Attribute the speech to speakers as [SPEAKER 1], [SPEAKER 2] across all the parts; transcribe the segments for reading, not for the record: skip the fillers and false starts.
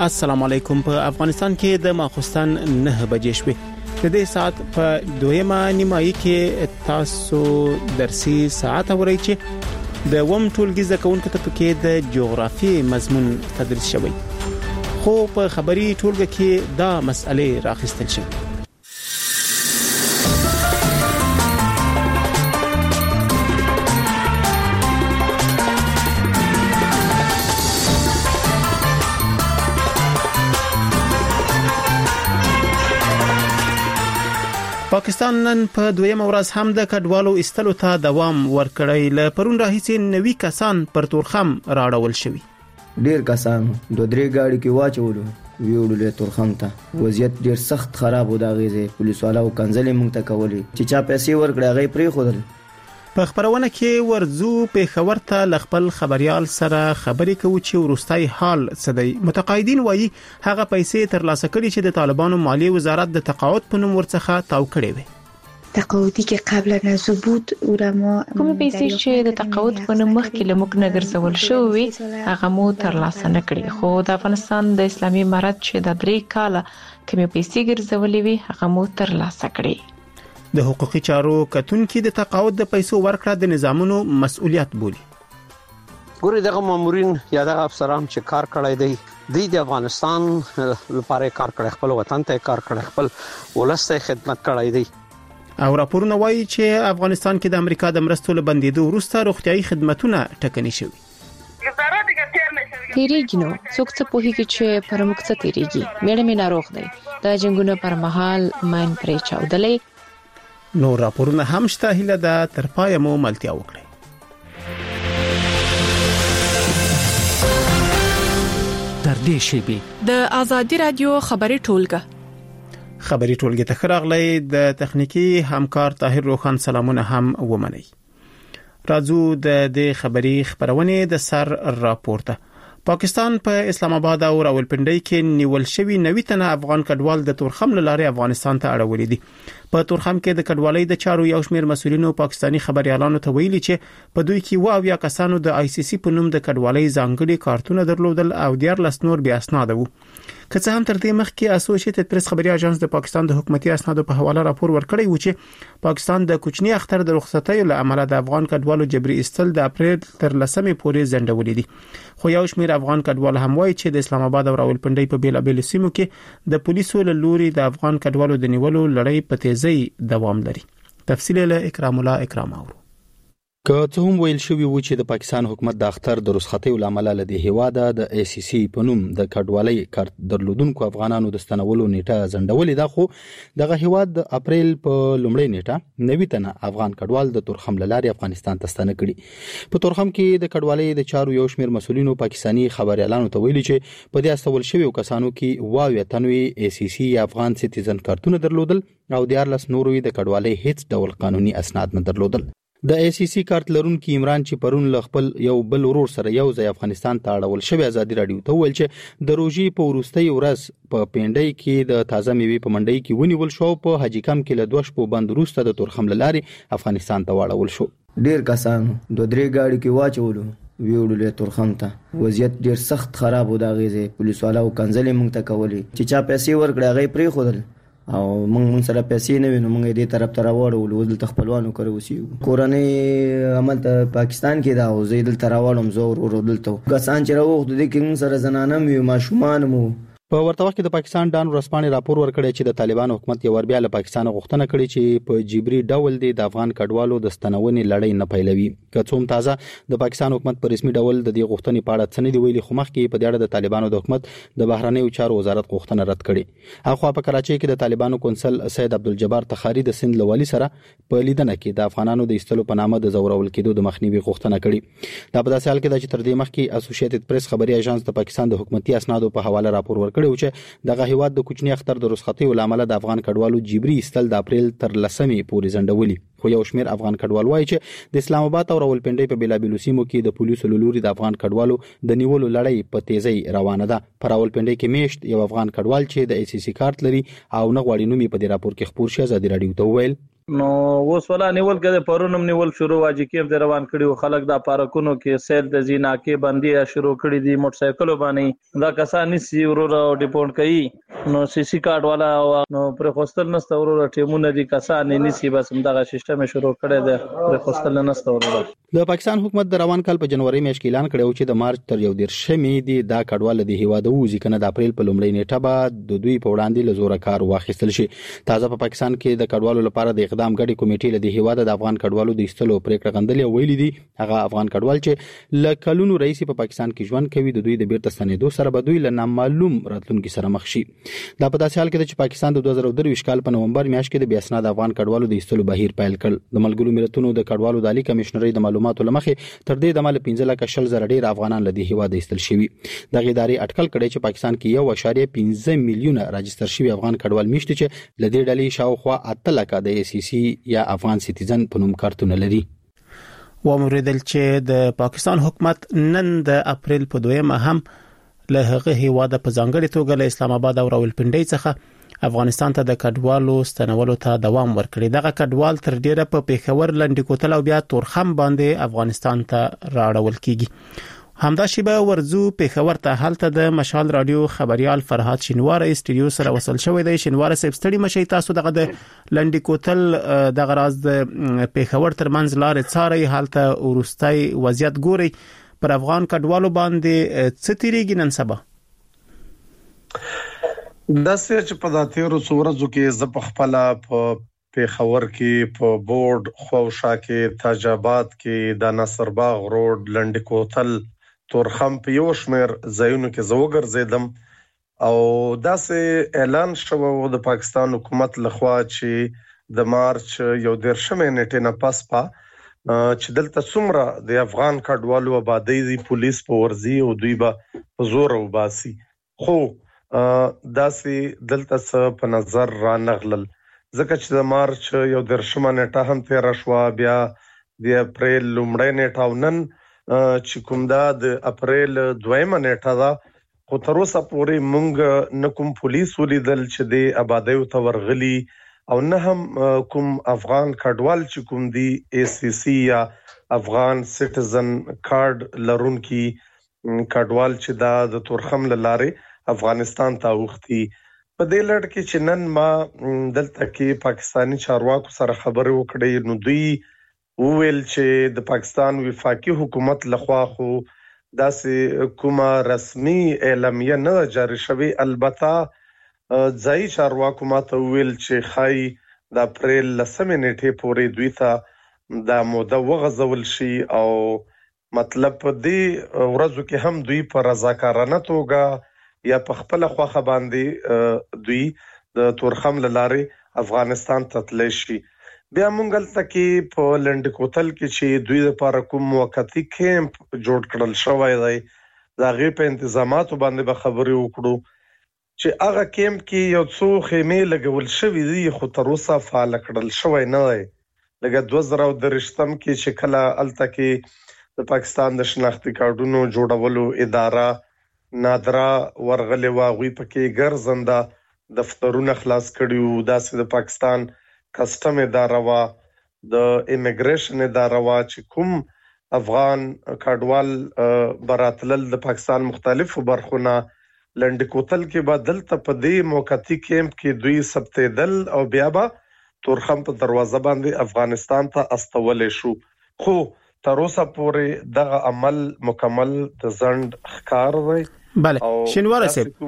[SPEAKER 1] السلام علیکم. په افغانستان کې د ماخوستن 9 بجې شوې. د دې ساعت په دویمه نیمایي کې تاسو درسي ساعت اورئ چې د وم ټولګي زده کوونکو ته پکې د جغرافي مضمون تدریس شوی. خو په خبري ټولګه کې دا مسئله راخستل شوه. پاکستان نن په دویمه ورځ هم د کډوالو استلو ته دوام ورکړی. ل پرون راهیسې 90 کسان پر تورخم راړول شوي.
[SPEAKER 2] ډیر کسان د درې گاډي کې واچولو ویوړل تورخم ته. وضعیت ډیر سخت خراب و. دا غیزه پولیس والا او کنځلې مونږ ته کولې چې چا پیسې ورکړه غي پرې خودل.
[SPEAKER 1] په خبرونه کې ورزو پیښور ته لخپل خبريال سره خبرې کوي چې ورستای حال څه دی. متقاعدین وایي هغه پیسې ترلاسه کړي چې د طالبانو مالی وزارت د تقاعد په نوم ورڅخه تاو کړي وي.
[SPEAKER 3] تقاعدی که قبل از بود اورما
[SPEAKER 4] کوم پیسې چې د تقاعد په نوم مخکې لمک نګر زول شوی هغه مو ترلاسه نکړي. خو د افغانستان د اسلامي امارت چې د 3 کاله کوم پیسې ګرځولې وي هغه مو ترلاسه کړي.
[SPEAKER 1] د حقوقي چارو کتونکو د تقاعد د پیسو ورکړه د نظامونو مسؤلیت بولي.
[SPEAKER 5] ګوري دغه مامورین یا دغه افسران چې کار کړی دی د افغانستان لپاره کار کړی، خپل وطن ته کار کړی، خپل ولسته خدمت کړی دی.
[SPEAKER 1] او راپورونه وایي چې افغانستان کې د امریکا د مرستو لبندېدو وروسته روغتيایي خدماتونه ټکني شوي.
[SPEAKER 4] تیریږي نو څوک څه پوهیږي چې پر موږ څه تیریږي. مېړه مې ناروغ دی. د جنگونو پر مهال ماین پرې چاودلې.
[SPEAKER 1] نو راپورونه هم شته. هله د تر پای مو ملتیا وکړي.
[SPEAKER 6] تر دې شی
[SPEAKER 7] د آزادی رادیو خبري ټولګه
[SPEAKER 1] ته خراغلی. د تخنیکی همکار طاهر روخان سلامونه هم ومني. راځو د دې خبري خبرونه د سر راپورته. پاکستان په اسلام آباد او راولپنډي کې نیول شوی 90 تنه افغان کډوال د تورخم لارې افغانستان ته اړولې دي. په تورخم کې د کډوالۍ د چارو یو شمېر مسؤلینو پاکستانی خبريالانو ته ویلي چې په دوی کې 20 کسانو د آی سی سی په نوم د کډوالۍ ځانګړي کارتونه درلودل او 14 نور بیا اسناد وو. که څه هم تر دې مخکې اسوسییټډ پریس خبري اژانس د پاکستان د حکومتي اسنادو په حواله راپور ورکړی و چې پاکستان د کوچنی اختر د رخصتۍ له امله د افغان کډوالو جبري استل د اپریل تر 10مې پورې ځنډولې دي. خو یو شمېر افغان کډوال هم وایي چې د اسلام آباد او راولپنډي په بیلابېل سیمو کې د پولیسو له لوري د افغان کډوالو د نیولو لړۍ په تیزی دوام لري. تفصیل له اکرام الله اکرام اورو.
[SPEAKER 8] که څه هم ویل شوی و چې د پاکستان حکومت د اختر د رخصتۍ لامل له دې هواده د ای سی سی په نوم د کډوالۍ کارت درلودونکو افغانانو د ستنولو نیټه ځنډولې ده، خو دغه هواد د اپریل په لومړۍ نیټه 90 تنه افغان کډوال د تورخم لارې افغانستان ته ستنه کړي. په تورخم کې د کډوالۍ د چارو یو شمېر مسؤلینو پاکستانی خبريالانو ته ویلي چې په دې استول شوی کسانو کې 20 تنوي ای سی سی افغان سټیزن کارتونه درلودل او 14 نورو د کډوالۍ هیڅ ډول قانوني اسناد نه درلودل. د ای سی سی کارت لرونکي عمران چې پرون ل خپل یو بل ورور سره یو ځای افغانستان ته اړول شوی ازادي رادیو ته ویل چې د روزي په ورستۍ ورځ په پینډۍ کې د تازه میوې په منډۍ کې ونیول شو. په حاجی کم کې له 2 شپو بند وروسته د تورخم لارې افغانستان ته واړول شو.
[SPEAKER 2] ډیر کسان د درې گاډي کې واچولو ویوړل تورخم ته. وضعیت ډیر سخت خراب و. دا غیزه پولیس والا او کنځلې مونږ ته کولې چې چا پیسې ورکړه غي پرې خودل. او مونږ سره پیسې نه وینو. مونږ دې طرف ته راوړل ول د خپلوانو کړو وسی کورنۍ عمل ته پاکستان کې دا او زیدل تراوړم زور ورودلته کسان چې راوخت دي کې مونږ سره زنانه مې ماشومان مو.
[SPEAKER 8] په ورته وخت کې د پاکستان ډان ورسپانې راپور ورکړی چې د طالبانو حکومت یو ور بیا له پاکستان غوښتنه کړې چې په جبري ډول د افغان کډوالو د ستنونې لړۍ نه پیلوي. که څوم تازه د پاکستان حکومت په رسمي ډول د دې غوښتنې په اړه څه نه دی ویلي، خو مخکې په دې اړه د طالبانو د حکومت د بهرنیو چارو وزارت غوښتنه رد کړې. هغه په کراچۍ کې د طالبانو کونسل سید عبدالجبار تخاری د سند لوالي سره په لیدنه کې د افغانانو د استلو په نامه د زورول کېدو د مخنیوي غوښتنه کړې. دا په داسې حال کې چې تر دې مخکې اسوسییټډ پریس خبري اژانس د پاکستان د حکومتي اسنادو په حواله راپور ورکړی و چې دغه هیواد د کوچنی اختر د رخصتۍ لامل د افغان کډوالو جبري استل د اپریل تر 10مې پورې ځنډولي. خو یو شمېر افغان کډوال وایي چې د اسلام آباد او راولپنډي په بیلابېلو سیمو کې د پولیسو لوري د افغان کډوالو د نیولو لړۍ په تیزی روانه ده. په راولپنډي کې میشت یو افغان کډوال چې د ای سی سی کارت لري او نه غواړي نوم په دې راپور کې خبر شي ازادي رادیو ته ویل
[SPEAKER 9] نو اوس ولا نیول کده پرونم نیول شروع واجی کې د روان کړي خلک د پارکونو کې سیل د زیناکې باندې شروع کړي دي موټر سایکل باندې دا کسان نسی ورور ډیپورت کړي نو سی سی کارت والا نو پر خوستل نست ورور ټیمونه دي کسان نسی بس دغه سیستم شروع کړي ده پر خوستل نست ورور
[SPEAKER 8] د پاکستان حکومت د روان کال په جنوري میاشت کې اعلان کړو چې د مارچ تر 11 دی دا کډوال د هیواد وځي کنه د اپریل په لومړۍ نیټه به د دوی په وړاندې لزوره کار واخیستل شي تازه په پاکستان کې د کډوالو لپاره د اقدام غړي کمیټې له هیواد د افغان کډوالو د استلو پریکړه غندلې ویلي دي هغه افغان کډوال چې لکلونو رئیس په پاکستان کې ژوند کوي د دوی د بیرته ستنېدو سره به دوی له نامعلوم راتلونکو سره مخ شي دا په داسې حال کې چې پاکستان د 2023 کال په نومبر میاشت کې د بیا اسناد افغان کډوالو د استلو بهیر پیل کړ د ملګرو ملتونو د کډوالو د عالی کمشنري د معلوماتو لمخې تر دې د مال 15 لک شل زره ډیر افغانان له دې هیواد ایستل شوي د غیداري اټکل کړي چې پاکستان کې 1.15 میلیونه راجستر شوي افغان کډوال میشته چې له دې ډلې شاوخوا 8 لک د ای سی سی یا افغان سټیزن په نوم کارتونه لري
[SPEAKER 1] وموریدل چې د پاکستان حکومت نن د اپریل په 2 هم له هغه هیواد په ځانګړي توګه له اسلام آباد او راولپنډي څخه افغانستان ته د کډوالو ستنولو ته دوام ورکړي دغه کډوال تر ډیره په پیښور لنډی کوتل او بیا تورخم باندې افغانستان ته راړول کیږي همدا شیبه ورزو پیښور ته حالت د مشال رادیو خبريال فرهاد شینوار استډیو سره وصل شوی دی شینوار صاحب ستړي مشي تاسو دغه د لنډی کوتل د غراز د پیښور ترمنځ لارې څاري حالت ورستای وضعیت ګوري پر افغان کډوالو باندې څه تیریږي نن سبا
[SPEAKER 10] دا چې په داتیرو څورزو کې ز په خپل په پیښور کې په بورډ خوشا کې تاجاباد کې د نصرباغ روډ لنډی کوتل تورخم په یو شمیر ځایونو کې زوګر زیدم او دا سه اعلان شوه د پاکستان حکومت لخوا چې د مارچ 11 نیټه نه پس چې دلته څومره د افغان کډوالو آبادی دی پولیس په ورزي او دوی به زور او باسي خو داسې دلته څه په نظر را نغلل ځکه چې د مارچ 11 نیټه هم تیر شو بیا د اپریل لومړۍ نیټه او نن چې کوم دا د اپریل 2 نیټه دا خو تر اوسه پورې مونږ نه کوم پولیس ولیدل چې د آبادی ته ورغلي او نه هم کوم افغان کډوال چې کوم دی ای سی سی یا افغان سټیزن کارت لرونکي کډوال چې دا د تورخم لاره افغانستان ته وختي په دې لړ کې چې نن ما دلته کې پاکستانی چارواکو سره خبرې وکړې نو دوی وویل چې د پاکستان وفاقي حکومت لخوا خو داسې کومه رسمي اعلامیه نه جاری شوی البته ځای چارواکو ماته وویل چې خای د اپریل 10 نیټه پورې دوی ته د موده وغځول شي او مطلب دې ورځو کې هم دوی په رضاکارانه توګه یا په خپل خوخه باندې دوی د تورخم لاره افغانستان ته تللی شي بیا مونږ تلته په لنډ کوتل کې چې دوی لپاره کوم موقتی کیمپ جوړ کړل شوی دی دا غي په انتظاماتو باندې به خبرې وکړو چې هغه کیمپ کې یو څو خیمې لګول شوې دي خو تر اوسه فعال کړل شوی نه دی لکه 2013 کې چې کله الته کې د پاکستان د شناختی کارتونو جوړولو اداره نادرا ورغلی واغوي پکې ګرځنده دفترونه خلاص کړیو داسې د پاکستان کسٹم اداره وا د ایمیګریشن اداره وا چې کوم افغان کډوال براتلل د پاکستان مختلفو برخونه لنډ کوتل کې بدل ته په دې موقتی کیمپ کې دوی سبتدل او بیا به تورخم په دروازه باندې افغانستان ته استول شو خو تر اوسه پورې دغه عمل مکمل د ځند ښکار دی
[SPEAKER 1] بله شینوار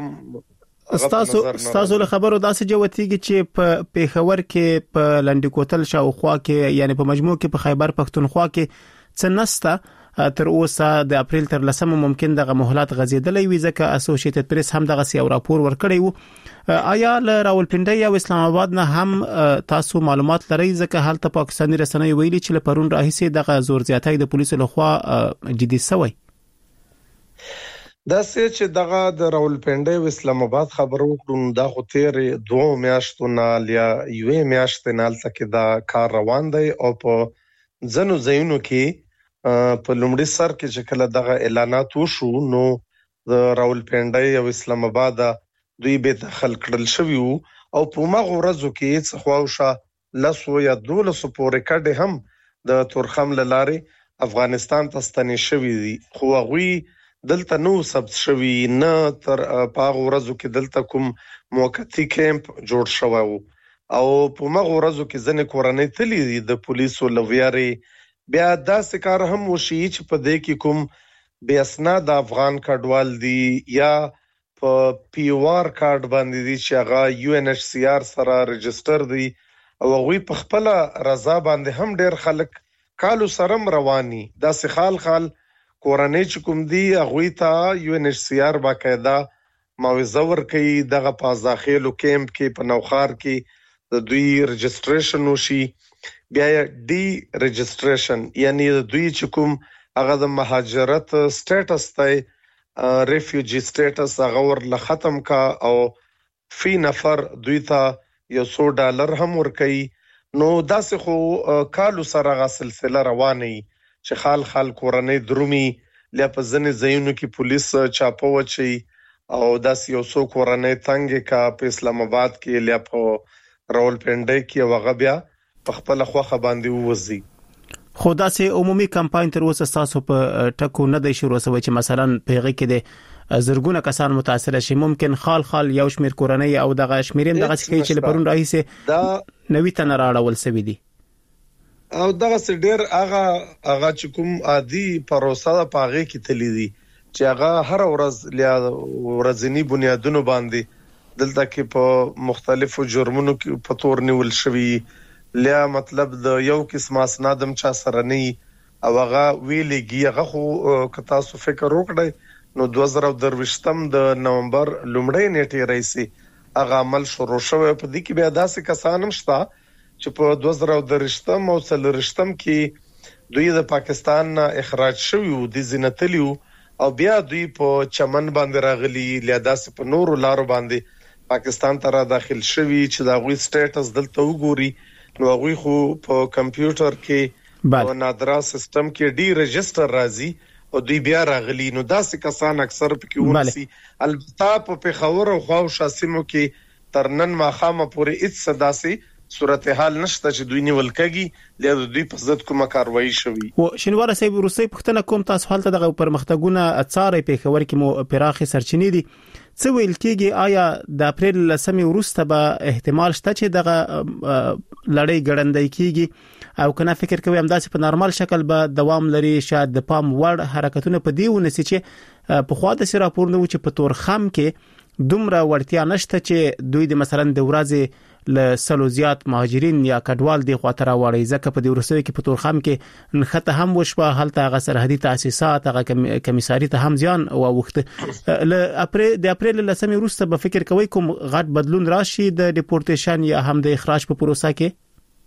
[SPEAKER 1] صاحب استاسو له خبرو داسې جوتیږي چې په پیښور کې په لنډی کوتل شاوخوا کې یعنی په مجموع کې په خیبر پښتونخوا کې څنسته تر اوسه د اپریل تر 10 ممکن دغه مهلت غزیدلې وي ځکه اسوسییټډ پریس هم دغه سی راپور ورکړی وو آیا له راولپنډي او اسلام آباد نه هم تاسو معلومات لرئ ځکه حالت پاکستاني رسنۍ ویلي چې له پرون راهیسې دغه زور زیاتۍ د پولیسو لخوا جدي شوی
[SPEAKER 10] دا چې دغه د راولپنډي او اسلام آباد خبرو وکړو دا خو تیر 2 میاشتو نه یا یو میاشت نه لکه دا کار روان دی او په ځنو ځایونو کې په لومړي سر کې چې کله دغه اعلانات وشو نو د راولپنډي او اسلام آباد دوی به دخل کړل شوی او په مغه ورځو کې څه خواوشه لسو یا 12 پورې کډه هم د تورخم لاره افغانستان ته ستنې شوې دي خو هغه دلته نو ثبت شوی نه تر پاغه ورځو کې دلته کوم موقتی کیمپ جوړ شوی او په مغه ورځو کې ځنې کورنۍ تللی دي د پولیسو لویاري بیا داسې کار هم وشي چې په دې کې کوم بے اسناد افغان کډوال دي یا په پی او آر کارت باندې دي چې هغه یو ان ایچ سی آر سره ريجستره دي او هغه په خپل رضا باندې هم ډېر خلک کالو سرم رواني داسې خال کورنۍ چې کوم دي هغه ته یو ان ایچ سی آر باقاعده معاوضه ورکړي دغه پازاخیلو کیمپ کې په نوخار کې د دوی ريجستریشن وشي بیا ډي ريجستریشن یعنی د دوی چې کوم هغه د مهاجرت سټیټس ته ریفیوجی سټیټس هغه ورله ختم کا او فی نفر دوی ته $100 هم ورکړي نو داسې خو کالو سره غا سلسله روانه چې خال کورنۍ درومي لیا په ځنې ځایونو کې پولیس چاپو وچی او داسې یو څو کورنۍ تنګ کا په اسلام آباد کې لیا په راولپنډي کې وغه بیا په خپل خوخه باندې ووزي
[SPEAKER 1] خو داسې عمومي کمپاین تر اوسه تاسو په ټکو نه دی شروع شوی چې مثلا پیغه کې د زرګونه کسان متاثر شي ممکن خال یو شمیر کورنۍ او دغه شمیرم دغه چې لپاره راځي دا نوې تن راړول سوي دي
[SPEAKER 10] او دغه سډیر هغه چې کوم عادي پروسه د پاغه کې تللی دي چې هغه هر ورځ لیا ورځنی بنیادونو باندې دلته کې په مختلفو جرمونو کې په تور نیول شوی لیا مطلب د یو قسم اسنادم چا سره نه او هغه ویلېږي هغه خو که تاسو فکر وکړئ نو 2023 د نومبر لومړۍ نیټه راځي هغه عمل شروع شوی په دې کې بیا داسې کسان هم شته چې په 2023 او 2023 کې دوی د پاکستان اخراج شوی او د زینتلیو او بیا دوی په چمن باندې راغلي لیا داسې په نورو لارو باندې پاکستان ته را داخل شوی چې دا غوي سټیټس دلته وګوري نو هغه خو په کمپیوټر کې او نادرا سیستم کې ډي ريجستر راځي او دوی بیا راغلي نو داسې کسان اکثر پکې ونسي البته په پیښور او خواوشا سیمو کې ترنن ماخامه پورې هیڅ صداسي صورتحال نشته چې دوی نیول کېږي لکه دوی په ضد کومه کاروایی شوی
[SPEAKER 1] او شنوار صاحب روسي پښتنه کوم تاسو حالت دغه پرمختګونه اثارې په خبر کې مو پراخي سرچینې دي څه ویل کېږي آیا د اپریل لسمې وروسته به احتمال شته چې دغه لړۍ ګړندۍ کېږي او کنه فکر کوي همداسې په نارمل شکل به دوام لري شاید د پام وړ حرکتونه په دی ونسي چې په خوا د سره راپور نه و چې په تورخم کې دومره ورتیا نشته چې دوی د مثلا د ورځې ل سلو زیات مهاجرین یا کډوال دی خاطر واړی ځکه په دې ورسوي کې په تورخم کې نخته هم وشوه هلته غ سرحدي تاسیسات غ کمیساري ته هم ځان او وخت ل اپریل لسمې وروسته به فکر کوي کوم غټ بدلون راشي د ډیپورټیشن یا هم د اخراج په پروسه کې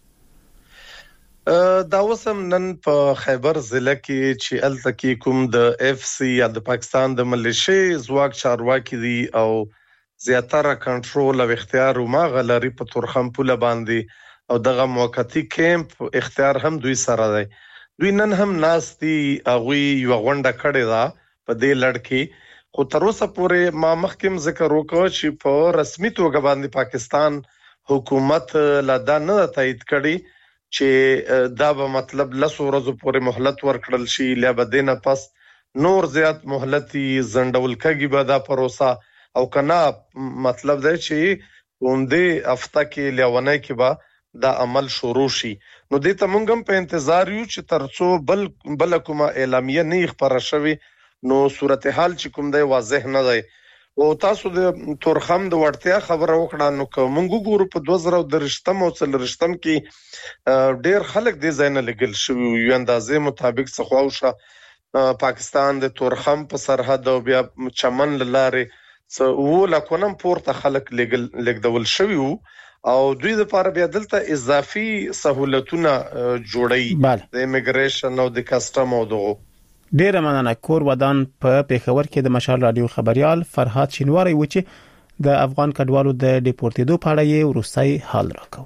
[SPEAKER 10] دا وسم نن په خیبر ضلع کې چې التکی کوم د اف سی یا د پاکستان د ملیشي ځواک چارواکي دي او زیاتره کنټرول او اختیار ما غلري په تورخم پوله باندې او دغه موقتی کیمپ اختیار هم دوی سره دی دوی نن هم ناستي اغوي یو غونډه کړې ده په دې لړ خو تر اوسه پورې ما مخکم ذکر وکړ چې په رسمي توګه باندې پاکستان حکومت لا دا نه تایید کړي چې دا به مطلب لسو ورځو پورې مهلت ورکړل شي لا بدینه پس نور زیات مهلتي زندول کېږي به دا پروسه او کنا مطلب دی چې اومدې هفته کې لیونه کې به دا عمل شروع شي نو دې ته مونږ هم په انتظار یو چې ترڅو بل کومه اعلامیه نه خبره شوي نو صورتحال چې کوم دی واضح نه دی او تاسو د تورخم د وړتیا خبره وکړه نو کومګو ګورو په 2023 او 2023 کې ډېر خلک د زین لګل شوی یو اندازې مطابق څخواوشه پاکستان د تورخم په سرحد او بیا چمن لاره څو لکونم پورته خلک لګدول شوی او دوی لپاره بیا دلته اضافي سہولتونه جوړي د ایمګریشن او د کسټم او دغه
[SPEAKER 1] ډیره مننه کور ودان په پیښور کې د مشال رادیو خبريال فرهاد شینواری و چې د افغان کډوالو د ډیپورتیدو په اړه یې روسي حال راکاو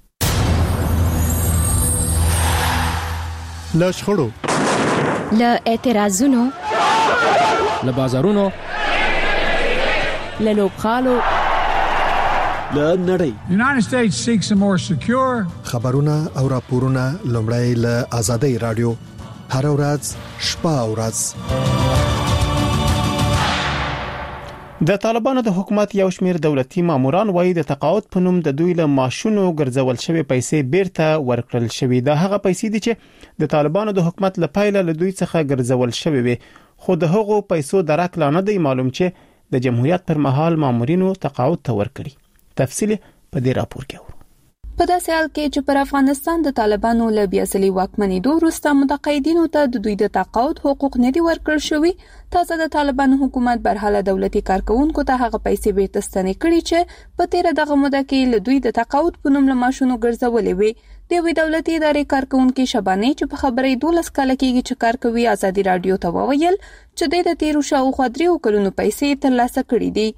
[SPEAKER 11] لا شخړو
[SPEAKER 12] لا اعتراضونو
[SPEAKER 6] لا بازارونو
[SPEAKER 7] له لوبخالو
[SPEAKER 6] لنړۍ
[SPEAKER 12] United States seeks a more secure
[SPEAKER 11] خبرونه او راپورونه لومړی له آزادۍ رادیو هر ورځ شپه او ورځ.
[SPEAKER 1] د طالبانو د حکومت یو شمېر دولتي ماموران وایي د تقاعد په نوم د دوی له ماشونو ګرځول شوی پیسې بیرته ورکړل شوې. دا هغه پیسې دي چې د طالبانو د حکومت لپاره له دوی څخه ګرځول شوی وي، خو د هغو پیسو درک لا نه دی معلوم چې د جمهوریت پر مهال مامورینو تقاعد ته ورکړي. تفصیل په دې راپور کې وو.
[SPEAKER 13] په داسې حال کې چې پر افغانستان د طالبانو له بیاصلي واکمنېدو وروسته متقاعدینو ته د دوی د تقاعد حقوق نه دي ورکړل شوي، تازه د طالبانو حکومت برحاله دولتي کارکونکو ته هغه پیسې بیرته ستنې کړي چې په تیره دغه موده کې له دوی د تقاعد په نوم له ماشونو ګرځولې وي. د یوې دولتي ادارې کارکونکو شبانې چې په خبرې 12 کال کېږي چې کار کوي آزادي رادیو ته وویل چې د تیرو شاوخوا 3 کلونو پیسې ترلاسه کړې دي.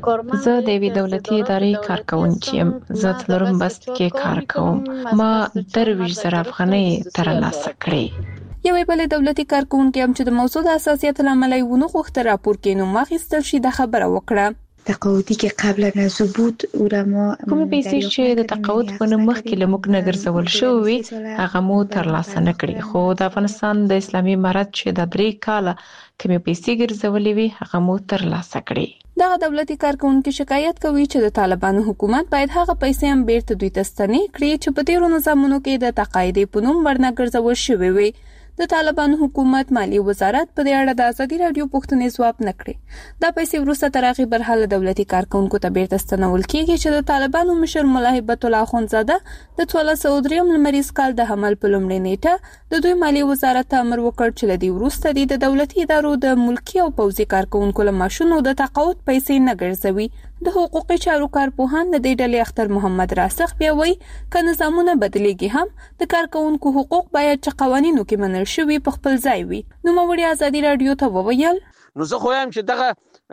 [SPEAKER 4] زه د یوې دولتي ادارې کارکونکو یم. زه تلرم بس کې کار کوم. ما 23,000 افغانۍ ترلاسه کړې.
[SPEAKER 13] یوې بلې دولتي کارکونکو هم چې د موضوع د حساسیت لامل یې ونه غوښته راپور کې نو ماخستل شي د خبره وکړه.
[SPEAKER 3] تقاعدی که قبل از ثبوت او را ما
[SPEAKER 4] کومې پیسې چې د تقاعد په نوم مخکې له موږ نه ګرځول شوې هغه مو ترلاسه نه کړې، خو د افغانستان د اسلامي امارت چې د 3 کاله کومې پیسې ګرځولې وي هغه مو ترلاسه کړې.
[SPEAKER 13] دغه دولتي کارکونکو شکایت کوي چې د طالبانو حکومت باید هغه پیسې هم بیرته دوی ته ستنې کړي چې په تیرو نظامونو کې د تقاعد په نوم ورنه ګرځول شوې وي. د طالبانو حکومت مالی وزارت په دې اړه د آزادي رادیو پوښتنې ځواب نه کړي. دا پیسې وروسته تر هغې برحاله دولتي کارکونکو ته بیرته ستنول کېږي چې د طالبانو مشر ملا هیبت الله اخوندزاده د 1403 لمریز کال د حمل په لومړۍ نیټه د دوی مالی وزارت ته امر وکړ چې له دې وروسته د دولتي ادارو د ملکي او پوځي کارکونکو له ماشونو د تقاعد پیسې نه ګرځوي. د حقوقي چارو کارپوهان د دې ډلې اختر محمد راسخ بیا وایي که نظامونه بدلیږي هم د کارکونکو حقوق باید چې قوانینو کې منل شوي په خپل ځای وي. نو موري آزادي رادیو ته وویل
[SPEAKER 5] نو زه خو هم چې دغه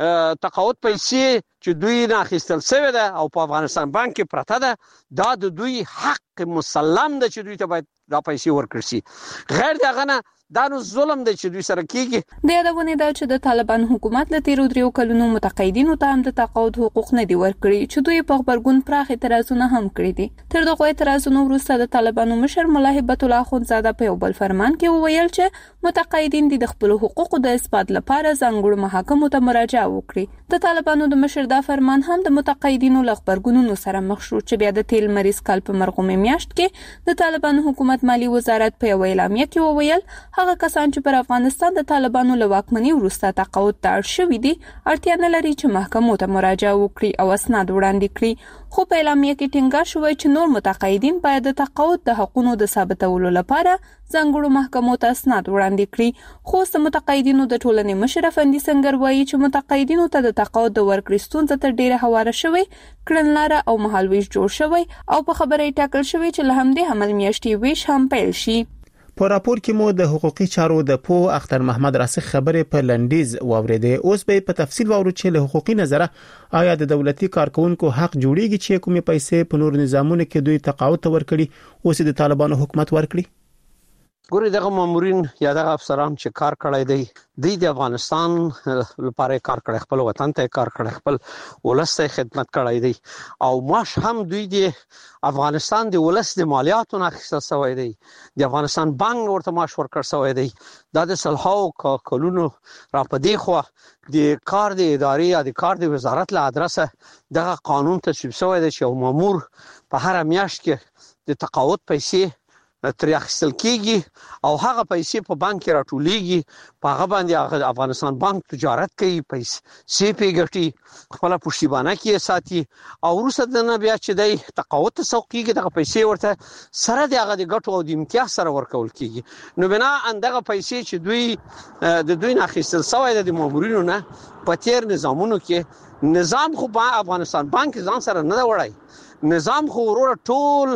[SPEAKER 5] تقاعد پیسې چې دوی نه اخیستل شوی ده او په افغانستان بانک کې پرته ده، دا د دوی حق مسلم ده چې دوی ته باید دا پیسې ورکړي شي. غیر دغه نه دا نو ظلم دی چې دوی سره کیږي.
[SPEAKER 13] د یادونه ده چې د طالبان حکومت له تیرو 3 کلونو متقاعدینو ته هم د تقاعد حقوق نه دي ورکړي چې دوی په خبرګون پراخ اعتراضونه هم کړی دي. تر دغه اعتراضونو وروسته د طالبانو مشر ملا هیبت الله اخوندزاده په یو بل فرمان کې وویل چې متقاعدین د خپل حقوقو د اثبات لپاره ځانګړو محاکمو ته مراجعه وکړي. د طالبانو د مشر دا فرمان هم د متقاعدینو له خبرګونونو سره مخ شو چې بیا د تیل مریض کال په مرغومې میاشت کې د طالبانو حکومت مالی وزارت په یو اعلامیه کې وویل هغه کسان چې پر افغانستان د طالبانو له واکمنۍ وروسته تقاعد ته اړ شوي دي اړتیا نه لري چې محکمو ته مراجعه وکړي او اسناد وړاندې کړي. خو په اعلامیه کې ټینګار شوی چې نور متقاعدین باید د تقاعد د حقوقو د ثابتولو لپاره ځانګړو محکمو ته اسناد وړاندې کړي. خو د متقاعدینو د ټولنې مشر افندي سنگر وایي چې متقاعدینو ته د تقاعد د ورکړې ستونزه تر ډیره هواره شوی، کړنلاره او مهالویش جوړ شوی او په خبره ټاکل شوی چې له همدې حمل میاشتې ویش هم پیل شي.
[SPEAKER 1] په راپور کې مو د حقوقي چارو د پو اختر محمد راسخ خبره په لنډیز واوریده. اوس به په تفصیل واورو چې له حقوقي نظره آیا د دولتي کارکونکو حق جوړیږي چې کومې پیسې په نور نظامونو کې دوی تقاعد ته ورکړي اوس د طالبانو حکومت ورکړي.
[SPEAKER 5] ګوري دغه مامورین یا دغه افسران چې کار کړی دی د افغانستان لپاره کار کړی، خپل وطن ته کار کړی، خپل ولس ته خدمت کړی دی او معاش هم دوی د افغانستان د ولس د مالیاتو نه اخیستل شوی دی. د افغانستان بانک ورته معاش ورکړ شوی دی. دا د صلحو کلونو را پدې خو د کار د ادارې یا د کار د وزارت له ادرسه دغه قانون تصویب شوی دی چې یو مامور په هر میاشت کې د تقاعد پیسې تر اخیستل کېږي او هغه پیسې په بانک کې راټولېږي، په هغه باندې افغانستان بانک تجارت کوي، پیسې ګټي، خپل پښتیبانه کې ساتي او وروسته د نه بیا چې دی تقاعد ته سوق کېږي دغه پیسې ورته سره د هغه د ګټو او د امتیاز سره ورکول کېږي. نو بنا دغه پیسې چې دوی د دوی نه اخیستل شوی د مامورینو نه په تیر نظامونو کې نظام خو افغانستان بانک ځان سره نه وړای، نظام خو ورور ټول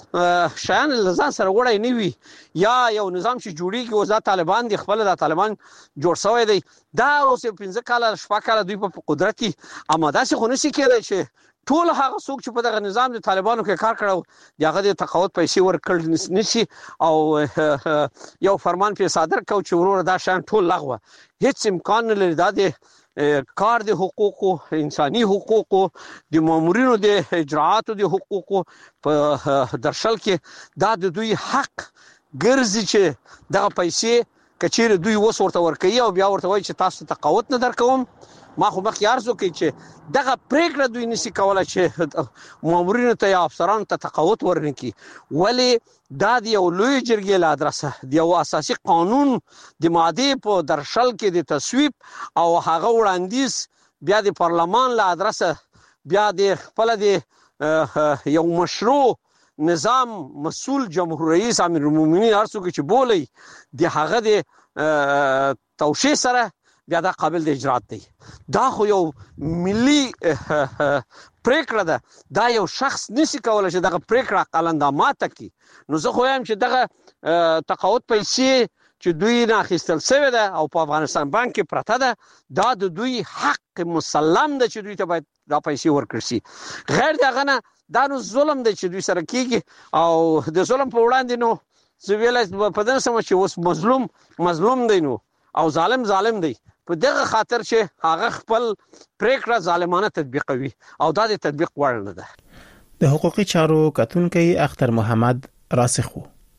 [SPEAKER 5] شایان لزان سره وړای نه وي، یا یو نظام چې جوړیږي او ځا طالبان دی خپل د طالبان جوړ شوی دی. دا اوس 15 کال 6 کال دوی په قدرتي اماده سي خو نشي کېدای چې ټول هغه څوک چې په دغه نظام د طالبانو کې کار کړو دغه د تقاعد پیسې ورکړل نشي او یو فرمان په صادر کو چې ورور دا شان ټول لغوه هیڅ امکان نه لري. دا د کار د حقوقو، انساني حقوقو، د مامورینو د اجراءاتو د حقوقو په درشل کې دا د دوی حق ګرځي چې دغه پیسې کچېره دوی وسورته ورکوي او بیا ورته وایي چې تاسو تقاوت نه درکوم. ما خو مخکې عرض وکړ چې دغه پریکړه دوی نشي کولای چې مامورینو ته یا افسرانو ته تقاوت ورنکړي. ولې دا د یو لوی جرګې له ادرسه د یو اساسي قانون د ماده په درشل کې د تصویب او هغه وړاندیز بیا د پارلمان له ادرسه بیا د خپل د یو مشروع نظام مسؤل جمهور رئیس امیر المؤمنین هر څوک چې بولی د هغه د توشیح سره بیا دا قابل د اجرات دی. دا خو یو ملي پریکړه ده. دا یو شخص نشي کولای چې دغه پریکړه قلندامات کړي. نو زه خو یم چې دغه تقاعد پیسې چې دوی نه اخیستل شوی ده او په افغانستان بانک کې پرته ده، دا د دوی حق مسلم ده چې دوی ته باید دا پیسې ورکړي شي. غیر دغه نه دا نو ظلم دی چې دوی سره کیږي او د ظلم په وړاندې نو زه ویلای په دې سم چې اوس مظلوم دی نو او ظالم دی. په دغه خاطر چې هغه خپل پریکړه ظالمانه تطبیقوي او دا د تطبیق وړ نه ده.
[SPEAKER 1] د حقوقي چارو کتونکي اختر محمد راسخو.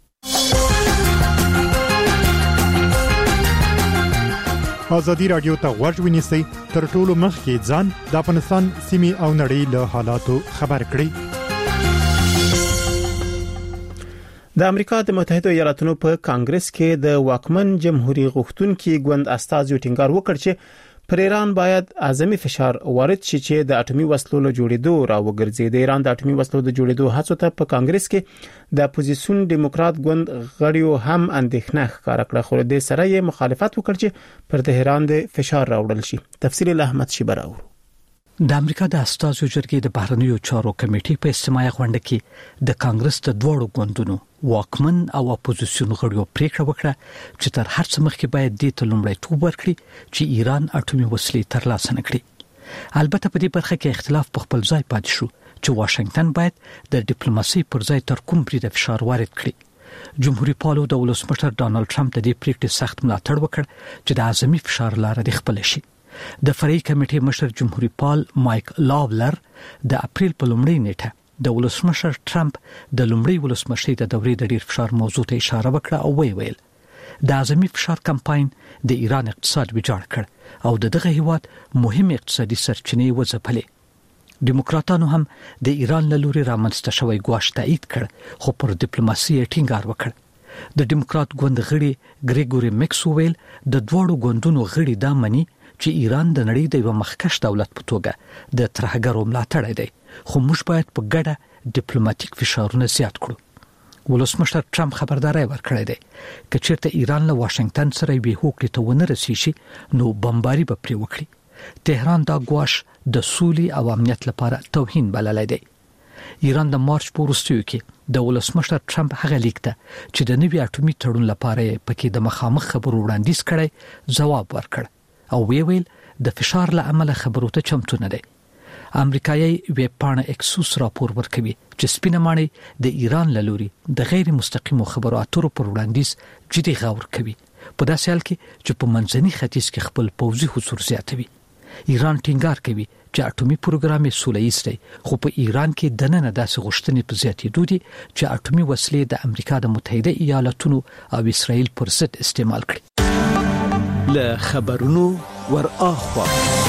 [SPEAKER 14] ازادي رادیو ته غوږ ونیسئ، تر ټولو مخکې ځان د افغانستان سیمې او نړۍ له حالاتو خبر کړئ.
[SPEAKER 1] د امریکا د متحده ایالاتونو په کانګرس کې د واکمن جمهوریت غوښتونکي ګوند استازو ټینګار وکړ چې پر ایران باید اعظمي فشار وارد شي چې د اټومي وسلو له جوړېدو راوګرځي. د ایران د اټومي وسلو د جوړېدو هڅو ته په کانګرس کې د اپوزیسیون دیموکرات ګوند غړیو هم اندېښنه ښکاره کړه، خو د سره یې مخالفت وکړ چې پر تهران د فشار راوړل شي. تفصیل احمد شیبراو.
[SPEAKER 6] د امریکا د استازو جرګې د بهرنیو چارو کمیټې په اجتماعي غونډه کې د کانګرس د دوړو ګوندونو واکمن او اپوزیسیون غړیو پریکړه وکړه چې تر هر څه مخکې باید د لومړیتوب ورکړي چې ایران اټومي وسلې ترلاسه نکړي. البته په دې برخه کې اختلاف په خپل ځای پاتې شو چې واشنگټن باید د ډیپلوماسي پر ځای تر کوم بری د فشار وارد کړي. جمهوریت پالو د ولسمشر ډانلډ ټرمپ د دې پریکړې سخت ملاتړ وکړ چې د اعظمي فشار لاره د خپل شي. د فرعي کمیټې مشر جمهوریت پال مایک لاولر د اپریل په لومړۍ نیټه د ولسمشر ټرمپ د لومړۍ ولسمشي د دورې د ډیر فشار موضوع ته اشاره وکړه او ویل د اعظمي فشار کمپاین د ایران اقتصاد ویجاړ کړ او دغه هیواد مهم اقتصادي سرچینې وځپلې. دیموکراتانو هم د ایران له لوري رامنځته شوی ګواښ تایید کړ، خو پر ډیپلوماسي ټینګار وکړ. د دیموکرات ګوند غړي ګریګوري میکس ویل د دوړو ګوندونو غړي دا مني چې ایران د نړۍ د یو مخکښ دولت په توګه د ترهګرو ملاتړی دی، خو موږ باید په ګډه ډیپلوماټیک فشارونه زیات کړو. ولسمشر ټرمپ خبرداري ورکړې ده چې چیرته ایران له واشنگټن سره به هوکړې ته ونه رسیږي نو بمباري به پرې وکړي. تهران دا ګواښ د سولې او امنیت لپاره توهین بللی دی. ایران د مارچ په وروستیو کې د ولسمشر ټرمپ هغه لیک ته چې د نوي اټومي تړون لپاره پکې د مخامخ خبرو وړاندیز کړي ځواب ورکړ او ویل د فشار له امله خبرو ته چمتو نه دی. امریکایي ویب پاڼه اکسوس راپور ورکوي چې سپینه ماڼۍ د ایران له لوري د غیر مستقیمو خبرو اترو پر وړاندیز جدي غور کوي په داسې حال کې چې په منځني ختیځ کې خپل پوځي حضور زیاتوي. ایران ټینګار کوي چې اټومي پروګرام یې سوله‌ییز دی، خو په ایران کې دننه داسې غوښتنې په زیاتېدو دي چې اټومي وسلې د امریکا د متحده ایالاتونو او اسرائیل پر ضد استعمال کړي. له خبرونو ور اخوا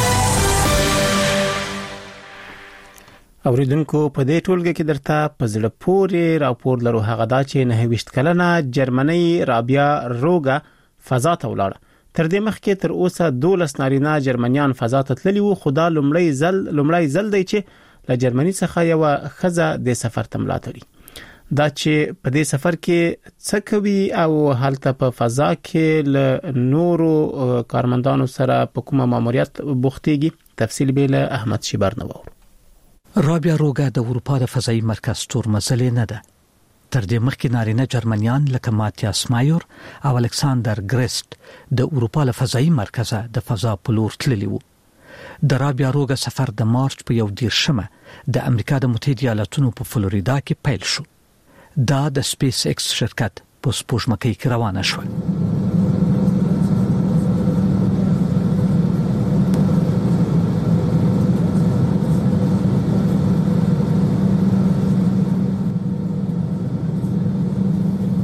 [SPEAKER 1] اوریدونکو په دې ټولګه کې درته په زړه پورې راپور لرو. هغه دا چې 29 کلنه جرمنۍ رابیا روغا فضا ته ولاړه. تر دې مخکې تر اوسه 12 نارینه جرمنیان فضا ته تللي وو، خو دا لومړی ځل دی چې له جرمني څخه یو ښځه د سفر ته ملاتړي. دا چې په دې سفر کې څه کوي او هلته په فضا کې له نورو کارمندانو سره په کومه ماموریت بوختيږي. تفصیل به له احمد شیبرنو.
[SPEAKER 6] رابیا روغا د اروپا د فضایي مرکز تورمزلې نه ده. تر دې مخکې نارینه جرمنیان لکه ماتیاس مایور او الکساندر ګریسټ د اروپا له فضایي مرکز د فضا په لور تللي وو. د رابیا روغا سفر د مارچ په 11 د امریکا د متحده ایالاتونو په فلوریدا کې پیل شو. دا د سپیس ایکس شرکت په سپوږمکۍ کې روانه شو.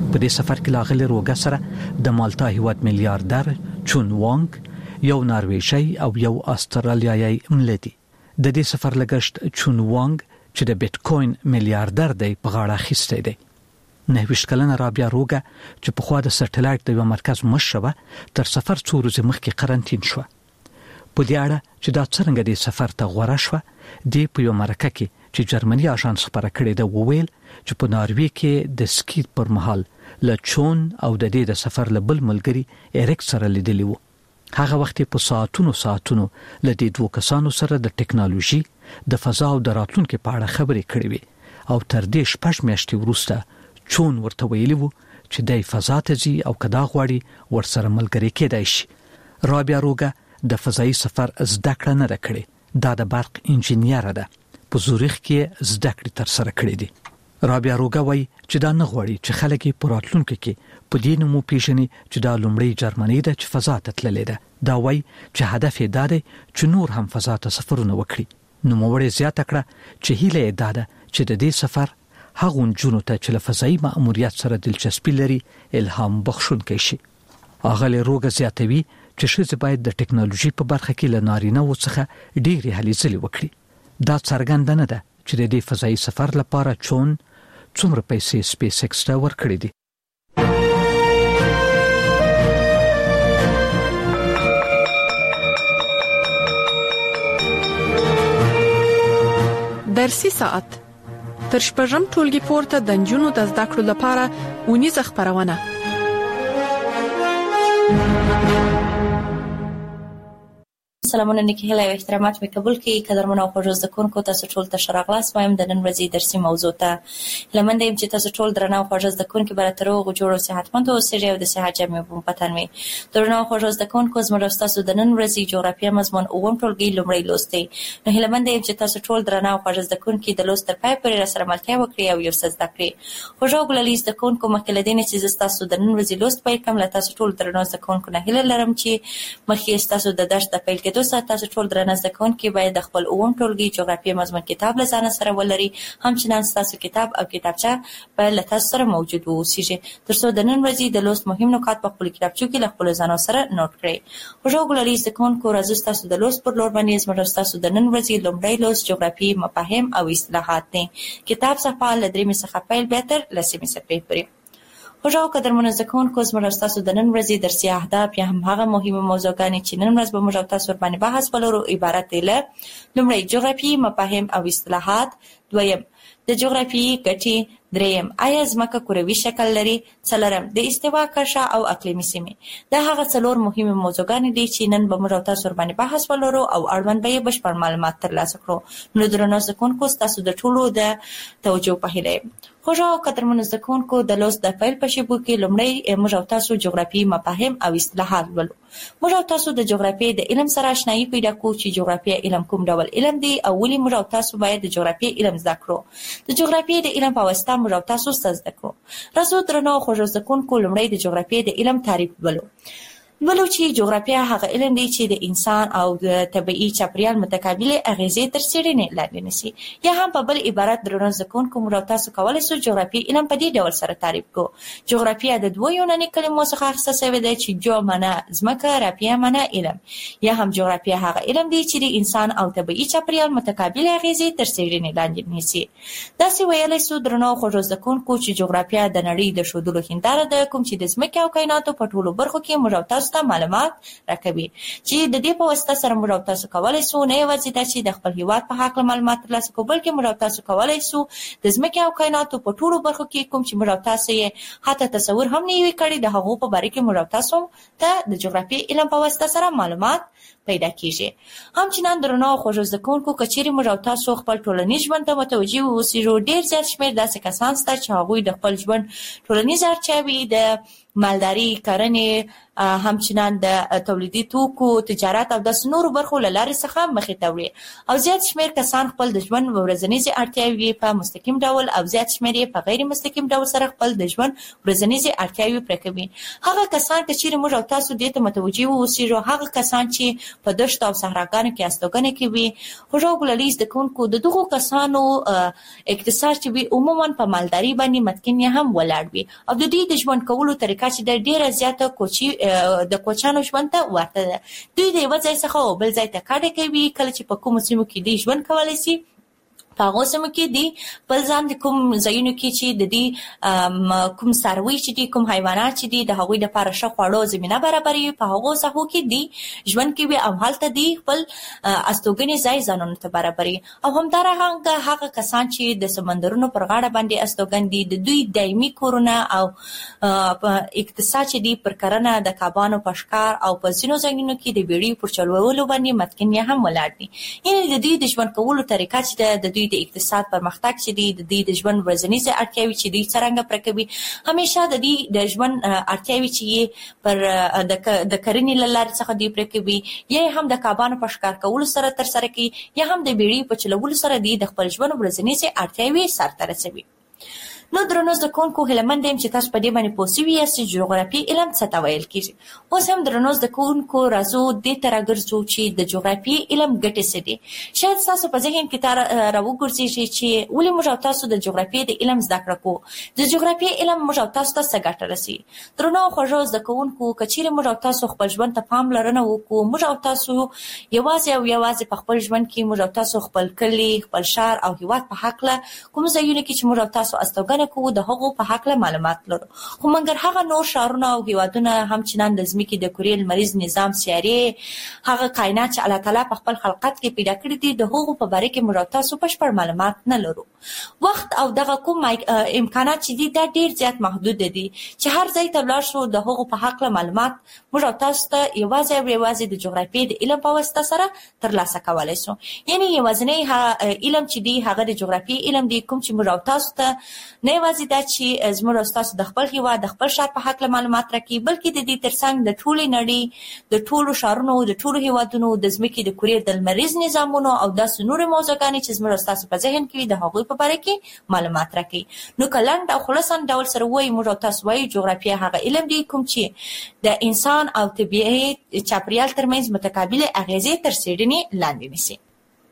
[SPEAKER 6] په دې سفر کې لاغلي روګه سره د مالټا هیواد میلیارډر چون وانګ، یو نارویژی او یو استرالیایي ملتي. د دې سفر لګښت چون وانګ چې د بیت کوین میلیارډر دی په غاړه اخیستی دی. 29 کلنه رابیا روګه چې په خوا د سټلایټ د یو مرکز مشره تر سفر څو ورځې مخکې قرنټین شو. په دې اړه چې دا څنګه د سفر ته غوړه شو، دی په یو مرکه کې چې جرمني اژانس خبره کړې ده وویل چې په ناروی کې د سکی پر مهال لچون او د دې د سفر لبل ملګری اریک سره لیدلی وو. هغه وخت په ساعتونو ل دې دوه کسانو سره د ټکنالوژي د فضا او د راتلونکو په اړه خبرې کړې وي او تر دې 6 میاشتې وروسته چون ورته ویلی وو چې د فضا ته ځي او کدا غواړي ورسره ملګری کېدای شي. رابیا روګه د فضایي سفر زده کړه نه کړې، دا د برق انجینیر ده، په زوریخ کې زده کړې تر سره کړې دي. رابیا روګه وایي چې دا نه غواړي چې خلک په راتلونکو کې په دې نومو پیژني چې دا لومړی جرمني ده چې فضا ته تللې ده. دا وایي چې هدف یې دا دی چې نور هم فضا ته سفرونه وکړي. نو موږ زیاته کړه چې هیله یې ده چې د دې سفر هغه جنونو ته چې له فضایي مأموریت سره دلچسپي لري الهام بخښونکی شي. اغله روګه زیاتوي چې ښځې باید د ټکنالوژي په برخه کې له نارینه و څخه ډېرې هلې ځلې وکړي. دا څرګنده نه ده چې د دې فضایي سفر لپاره چون څومره پیسې سپیس ایکس ته ورکړي دي.
[SPEAKER 7] درسي ساعت تر شپږم ټولګي پورته د نجونو د زده کړو لپاره ونیزه خبرونه.
[SPEAKER 15] سلامونه نیکهله او احترامات مې قبول کړئ. قدرمنو او خوږو زده کوونکو، تاسو ټول ته ښه راغلاست وایم د نن ورځې درسي موضوع ته. لمنډه يم چې تاسو ټول درنه او خوږو زده کوونکو به تر هغه جوړ او صحتمند اوسئ او د صحت جامې په پتن وي. درنه او خوږو زده کوونکو، زموږ تاسو د نن ورځې جغرافیه مضمون اووم ټولګي لومړی لوستي. نو لمنډه يم چې تاسو ټول درنه او خوږو زده کوونکو د لوست تر پای پورې سره ملتیا وکړئ او یو څه زده کړئ. خوږو ګلالي زده کوونکو، مخکې له دې چې تاسو د نن ورځې لوست پیل کوم، له تاسو ټول درنه زده کوونکو نه هیله لرم چې مخکې تاسو د درس د پیل کېدو سره تاسو ټول درنه زده کوونکي باید د خپل اووم ټولګي جغرافیه مضمون کتاب له ځان سره ولري. همچنان تاسو کتاب او کتابچه باید له تاسو سره موجود وي ترڅو د نن ورځې د لوست مهم نکات په خپل کتابچو کې له خپل ځان سره نوٹ کړئ. خوږو ګلالي زده کوونکو، راځو تاسو د لوست پر لور باندې زموږ تاسو د نن ورځې لومړی لوست جغرافیه مفاهیم او اصطلاحات دی. کتاب صفحه ل 3 څخه پیل بیا تر 10 صفحې پورې. خوږو قدرمنو زده کوونکو، زموږ تاسو د نن ورځې درسي اهداف یا هم هغه مهمه موضوعګانې چې نن ورځ به موږ تاسو باندې بحث ولرو عبارت دي له: لومړی جغرافیه مفاهیم او اصطلاحات، دویم د جغرافیې ګټې، دریم آیا ځمکه کروي شکل لري، څلورم د استوا کرښه او اقلیمي سیمې. دا هغه څلور مهمه موضوعګانې دي چې نن به موږ تاسو باندې بحث ولرو او اړوند به بشپړ معلومات ترلاسه کړو. نو درنو زده کوونکو، تاسو د ټولو د توجه په هیله. خوږو قدرمنو زده کوونکو، د لوست د پیل په شیبو کې لومړی موږ تاسو جغرافیې مفاهیم او اصطلاحات ولولو. موږ تاسو د جغرافیې د علم سره آشنایي پیدا کوو چې جغرافیه علم کوم ډول علم دی او ولې موږ تاسو باید د جغرافیې علم زده کړو. د جغرافیې د علم په واسطه موږ تاسو زده کړو. راځو درنو خوږو زده کوونکو، لومړی د جغرافیې د علم تعریف ولولو چې جغرافیه هغه علم دی چې د انسان او د طبيعي چاپیریال متقابل اغیزې تر څېړنې لاندې نیسي. یا هم په بل عبارت درنو زده کوونکو، موږ تاسو کولای شو جغرافیه علم په دې ډول سره تعریف کو. جغرافیه د دوه یوناني کلمو څخه اخیستل شوې ده چې جو معنا ځمکه، رافیه معنا علم. یا هم جغرافیه هغه علم دی چې د انسان او طبيعي چاپیریال متقابل اغیزې تر څېړنې لاندې نیسي. داسې ویلای شو درنو خوږو زده کوونکو چې جغرافیه د نړۍ د ښودلو هنداره ده، کوم چې د ځمکې او کائناتو په ټولو برخو کې موږ تاسو معلومات راکوي چې د دې په واسطه سره موږ تاسو کولای شو نه یوازې چې د خپل هیواد په حق معلومات ترلاسه کوو، بلکې موږ تاسو کولای شو د ځمکې او کائناتو په ټولو برخو کې کوم چې موږ تاسو یې حتی تصور هم نه وي کړی د هغو په باره کې موږ تاسو ته د جغرافیې علم په واسطه سره معلومات پیدا کیږي. همچنان درنو خوږو زده کوونکو، کچېرې موږ تاسو خپل ټولنیز ژوند ته متوجي اوسئ. ډېر زیات شمېر داسې کسان شته چې هغوی د خپل ژوند ټولنیز اړتیاوې د مالداري، کرنې، همچنان د تولیدي توکو، تجارت او د نورو برخو له لارې څخه مخې ته وړي. او زیات شمېر کسان خپل د ژوند ورځنیزې اړتیاوې په مستقیم ډول او زیات شمېر یې په غیر مستقیم ډول سره خپل د ژوند ورځنیزې اړتیاوې پوره کوي. هغه کسان چې موږ تاسو دې ته متوجي اوسئ، هغه کسان چې په دشت او صحراګانو کې استوګنه کوي. خو ژوبللیز د کونکو د دغو کسانو اقتصاد چې وي عموما په مالداري باندې متکن هم ولاړ وي او د دې د ژوند کولو طریقه چې د ډیره زیاته د کوچانو ژوند ته ورته ده. دوی د یو ځای څخه بل ځای ته کډه کوي. کله چې په کوم سیمو کې دی ژوند کولای شي په هغه سیمو کې دی بل ځان د کوم ځایونو کې چې د دې کوم څاروي چې دي کوم حیوانات چې دي د هغوی لپاره ښه خواړو زمینه برابروي په هغو ساحو کې دي ژوند کوي او هلته دی خپل استوګنې ځای ځانونو ته برابروي. او همدارنګه هغه کسان چې د سمندرونو پر غاړه باندې استوګن دي د دوی دایمي کورونه او اقتصاد چې دي پر کرنه د کبانو په ښکار او په ځینو ځایونو کې د بیړیو پر چلولو باندې متکن هم ولاړ دي. یعنې د دوی د ژوند کولو طریقه چې د دوی د اقتصاد پرمختګ چې دی د دې د ژوند ورځنیزه اړتیاوې چې دوی څرنګه پوره کوي همیشه د دې د ژوند اړتیاوې چې پر د کرنې له لارې څخه دوی پوره کوي یا هم د کبانو په ښکار کولو سره ترسره کوي یا هم د بیړیو په چلولو سره دوی د خپل ژوند ورځنیزه اړتیاوې سرته رسوي. نو درنو زده کوونکو هیله مند یم چې تاسو په دې باندې پوه شوي یاست چې جغرافي علم څه ته ویل کېږي. اوس هم درنو زده کوونکو راځو دې ته راګرځو چې د جغرافي علم ګټې څه دي. شاید ستاسو په ذهن کې راوګرځېږي چې ولې موږ او تاسو د جغرافیې د علم زده کړه کوو. د جغرافیې علم موږ او تاسو ته څه ګټه رسوي. درنو خوږو زده کوونکو که چیرې موږ او تاسو خپل ژوند ته پاملرنه وکړو موږ او تاسو یوازې په خپل ژوند کې موږ او تاسو خپل کلي خپل ښار او هیواد په هکله کوم ځایونه کې چې موږ او تاسو استوګنه کوو د هغو په هکله معلومات لرو. خو مګر هغه نور ښارونه او هیوادونه هم چې نن د ځمکې د کورې لمریز نظام سیارې هغه کائنات چې الله تعالی په خپل خلقت کې پیدا کړي دي د هغو په باره کې موږ تاسو بشپړ معلومات نه لرو. وخت او دغه کوم امکانات چې دي دا ډیر زیات محدود دي چې هر ځای ته ولاړ شو د هغو په هکله معلومات موږ تاسو ته یوازې د جغرافیې د علم په واسطه سره ترلاسه کولای شو. یعنی یوازینی علم چې دی هغه د جغرافیې علم دی کوم چې موږ تاسو ته نه یوازې دا چې زموږ تاسو د خپل هیواد د خپل ښار په هکله معلومات راکړي بلکې د دې ترڅنګ د ټولې نړۍ د ټولو ښارونو د ټولو هیوادونو د ځمکې د کورې د لمریز نظامونو او داسې نورې موضوعګانې چې زموږ تاسو په ذهن کې د هغوی په باره کې معلومات راکړي. نو که لنډ او خلاصه ډول سره وایي موږ تاسو وایي جغرافیه هغه علم دی کوم چې د انسان او طبیعي چاپیریال ترمنځ متقابلې اغیزې تر څېړنې لاندې نیسي.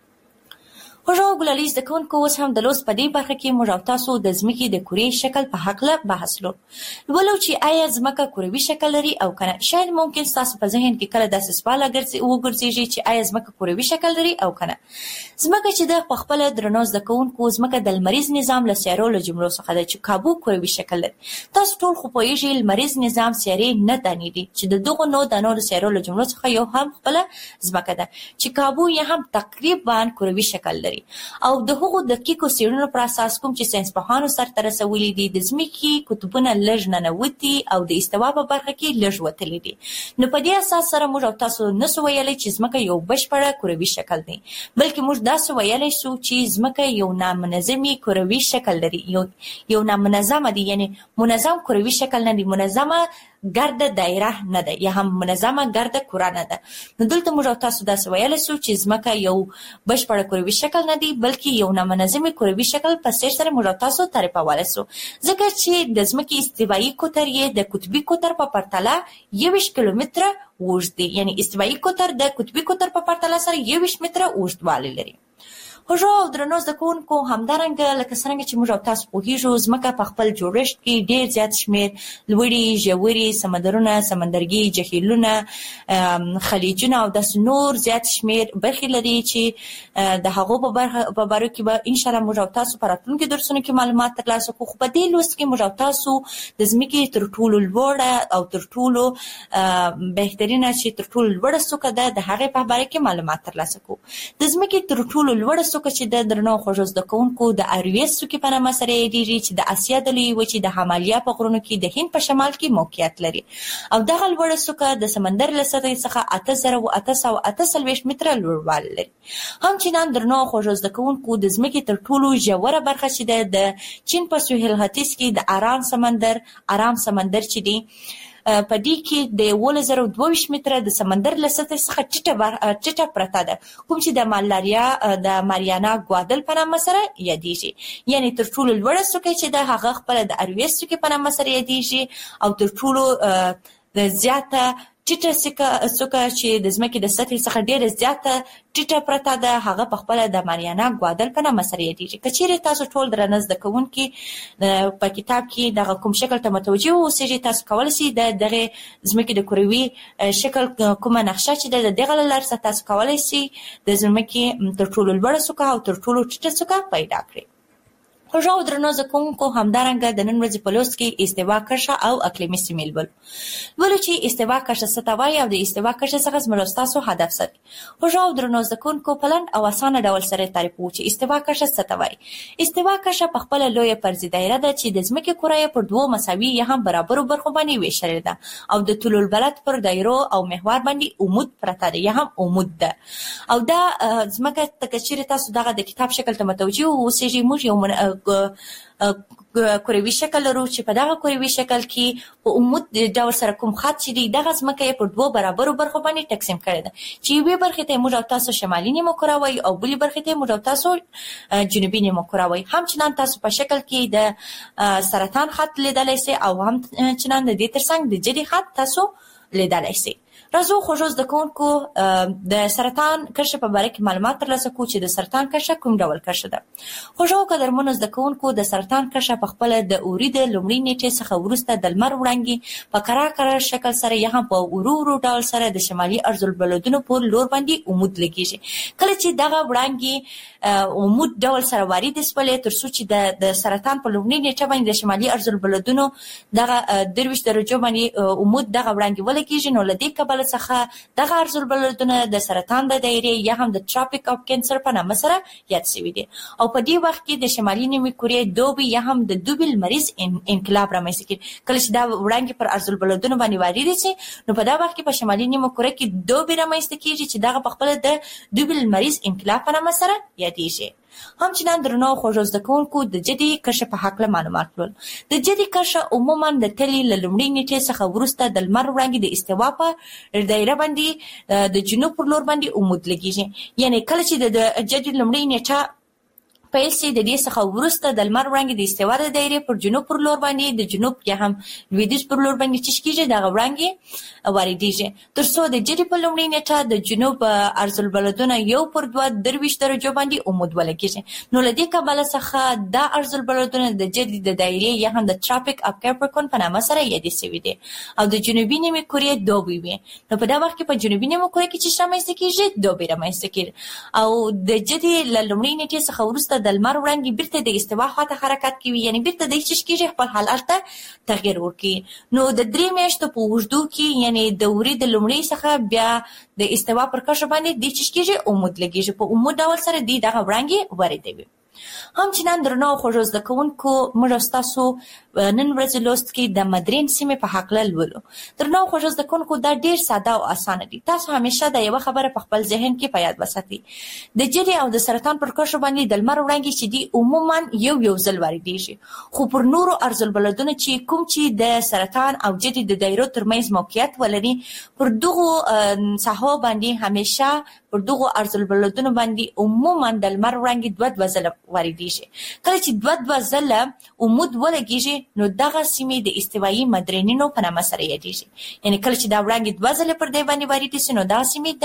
[SPEAKER 15] خوږو ګلالي زده کوونکو اوس هم د لوست په دې برخه کې موږ او تاسو د ځمکې د کورې شکل په هکله بحث لولو چې آیا ځمکه کروي شکل لري او کنه. شاید ممکن ستاسو په ذهن کې کله داسې سوال وګرځېږي چې آیا ځمکه کروي شکل لري او کنه. ځمکه چې د خپله درنو زده کوونکو ځمکه د لمریز نظام له سیارو له جملو څخه ده چې کابو کروي شکل لري. تاسو ټول خو پوهیږئ لمریز نظام سیارې نه دانې دي چې د دغو نو دانو له سیارو له جملو څخه یو هم خپله ځمکه ده چې کابو یې هم تقریبا کروي شکل لري. او د هغو دقیقو څېړنو پر اساس کوم چې ساینسپوهانو سرته رسولي دي د ځمکې قطبونه لږ ننوتي او د استوا په برخه کې لږ وتلي دي. نو په دې اساس سره موږ او تاسو نسو ویلی چې ځمکه یو بشپړه کروي شکل دی بلکې موږ داسې ویلی شو چې ځمکه یو نامنظمي کروي شکل لري. یو نامنظمه دی یعنی منظم کروي شکل نه دی منظمه ګرده دایره نه ده یا هم منظمه ګرده کره نه ده. نو دلته موږ تاسو داسې ویلی شو چې ځمکه یو بشپړه کروي شکل نه دی بلکې یو نامنظمي کروي شکل په څېر سره موږ تاسو تعریفولی شو ځکه چې د ځمکې استوایي قطر یې د قطبي قطر په پرتله 21 کیلومتره اوږد دی. یعنی استوایي قطر د قطبي قطر په پرتله سره 21 متره اوږدوالی لري. خوږو او درنو زده کوونکو همدارنګه لکه څرنګه چې موږ او تاسو پوهیږو ځمکه په خپل جوړښت کې ډېر زیات شمېر لوړې ژورې سمندرونه سمندرګي جهیلونه خلیجونه او داسې نور زیات شمېر برخې لري چې د هغو په باره کې به انشاءالله موږ او تاسو په راتلونکي درسونو کې معلومات ترلاسه کړو. خو په دې لوست کې موږ او تاسو د ځمکې تر ټولو لوړه او تر ټولو بهترینه چې تر ټولو لوړه څوکه ده د هغې په باره کې معلومات ترلاسه کړو. د ځمکې تر ټولو لوړه چې د درنو خوږو زده کوونکو د ارویس څوکې په نامه سره یادېږي چې د اسیا د لویې وچې د همالیا په غرونو کې د هند په شمال کې موقعیت لري او دغه لوړه څوکه د سمندر له سطحې څخه 8848 متره لوړوالی لري. همچنان درنو خوږو زده کوونکو د ځمکې تر ټولو ژوره برخه چې ده د چین په سویل ختیځ کې د ارام سمندر چې دی په دې کې د 1022 متره د سمندر له سطحې څخه ټیټه پرته ده کوم چې د ماریانا ګوادل په نامه سره یادېږي. یعنی تر ټولو لوړه څوکه چې ده هغه خپله د ارویس څوکې په نامه سره یادېږي او تر ټولو د زیاته ټیټه څوکه چې د ځمکې د سطحې څخه ډېره زیاته ټیټه پرته ده هغه په خپله د ماریانا ګوادل په نامه سره یادېږي. که چیرې تاسو ټول درانه زده کوونکي په کتاب کې دغه کوم شکل ته متوجه اوسئ، تاسو کولی شئ د دغې ځمکې د کروي شکل کومه نقشه چې ده د دغه له لارې تاسو کولی شئ د ځمکې تر ټولو لوړه څوکه او تر ټولو ټیټه څوکه پیدا کړئ. خوږو او درنو زده کوونکو، همدارنګه د نن ورځې په لوست کې استوا کرښه او اقلیمي سیمې لولو چې استوا کرښه څه ته وایي او د استوا کرښې څخه زموږ او ستاسو هدف څه دی. خوږو او درنو زده کوونکو، په لنډ او اسانه ډول سره تعریفوو چې استوا کرښه څه ته وایي. استوا کرښه په خپله لویه فرضي دایره ده چې د ځمکې کره یې پر دوو مساوي یا هم برابرو برخو باندې ویشلې ده او د طول البلد پر دایرو او محور باندې عمود پرته ده یا هم عمود ده. او دا ځمکه که چیرې تاسو دغه د کتاب شکل ته متوجه اوسئ، موږ یو کروي شکل لرو چې په دغه کروي شکل کې په عمود ډول سره کوم خط چې دی دغه ځمکه یې پر دوو برابرو برخو باندې تقسیم کړې ده چې یوې برخې ته موږ او تاسو شمالي نیمه کره وایي او بلې برخې ته موږ او تاسو جنوبي نیمه کره وایي. همچنان تاسو په شکل کې د سرطان خط لیدلی سئ او همچنان د دې ترڅنګ د جدي خط تاسو لیدلی سئ. راځو خوږو زده کوونکو د سرطان کرښې په باره کې معلومات ترلاسه کړو چې د سرطان کرښه کوم ډول کرښه ده. خوږو قدرمنو زده کوونکو، د سرطان کرښه په خپله د اوري د لومړۍ نیټې څخه وروسته د لمر وړانګې په کرار شکل سره یا هم په ورو ډول سره د شمالي ارضالبلدونو په لور باندې عمود لګیږي. کله چې دغه وړانګې عمود ډول سره وارد شولې تر څو چې د سرطان په لومړۍ نیټه باندې د شمالي ارضالبلدونو دغه 23 درجو باندې عمود دغه وړانګې ولګیږي، نو له دې کبله څخه دغه ارضالبلدونه د سرطان د دایرې یا هم د ټراپیک اف کینسر په نامه سره یاد شوي دي. او په دې وخت کې د شمالي نیمې کورې دوبي یا هم د دوبي لمریز انقلاب رامنځته کېږي. کله چې دا وړانګې پر ارضالبلدونو باندې وارد شي نو په دا وخت کې په شمالي نیمه کورې کې دوبي رامنځته کېږي چې دغه په خپله د دوبي لمریز انقلاب په نامه سره یادېږي. همچنان درنو خوږو زده کوونکو، د جدي کرښې په هکله معلومات لول. د جدي کرښه عموما د تلې له لومړۍ نیټې څخه وروسته د لمر وړانګې د استوا په دایره باندې د جنوب پر لور باندې عمود لګیږي. یعنی کله چې د جدي لومړۍ نیټه پیل شي د دې څخه وروسته د لمر وړانګې د استوا د دایرې پر جنوب پر لور باندې د جنوب یا هم لویدیځ پر لور باندې چش کېږي، دغه وړانګې واردېږي تر څو د جدي په لومړۍ نیټه د جنوب ارضالبلدونه یو پر 23 درجو باندې عمود ولګیږي. نو له دې کبله څخه دا ارضالبلدونه د جدي د دایرې یا هم د ټراپیک اف کیپریکون په نامه سره یادې شوي دي او د جنوبي نیمې کورې دوبي وي. نو په دا وخت کې په جنوبي نیمه کورې کې چې رامنځته کېږي دوبي رامنځته کېږي او د جدي له لومړۍ نیټې څخه وروسته د لمر وړانګې بیرته د استوا خواته حرکت کوي، یعنی بیرته د چش کېږي خپل حالت ته تغیر ورکړي. نو د 3 میاشتو په اوږدو کې یعنی د اوري د لومړۍ څخه بیا د استوا پر کرښه باندې د چش کېږي عمود لګیږي، په عمود ډول سره دغه وړانګې واردوي. همچنان درنو خوږو زده کوونکو، موږ ستاسو نن ورځې لوست کې د مدرین سیمې په هکله لولو. درنو خوږو زده کوونکو، دا ډېر ساده او اسانه دي. تاسو همیشه دا یوه خبره په خپل ذهن کې په یاد وساتئ، د جدي او د سرطان پر کرښو باندې د لمر وړانګې چې دي عموما یو ځل واردېږي، خو پر نورو ارضالبلدونو چې کوم چې د سرطان او جدي د دایرو ترمنځ موقعیت ولري پر دغو ساحو باندې همیشه پر دغو ارضالبلدونو باندې عموما د لمر وړانګې دوه ځله واردېږي. کله چې دوه ځله عمود ولګېږي نو دغه سیمې د استوایي مدرینینو په نامه سره یادېږي. یعنی کله چې دا وړانګې دوه ځله پر دې باندې واردې شي نو دا سیمې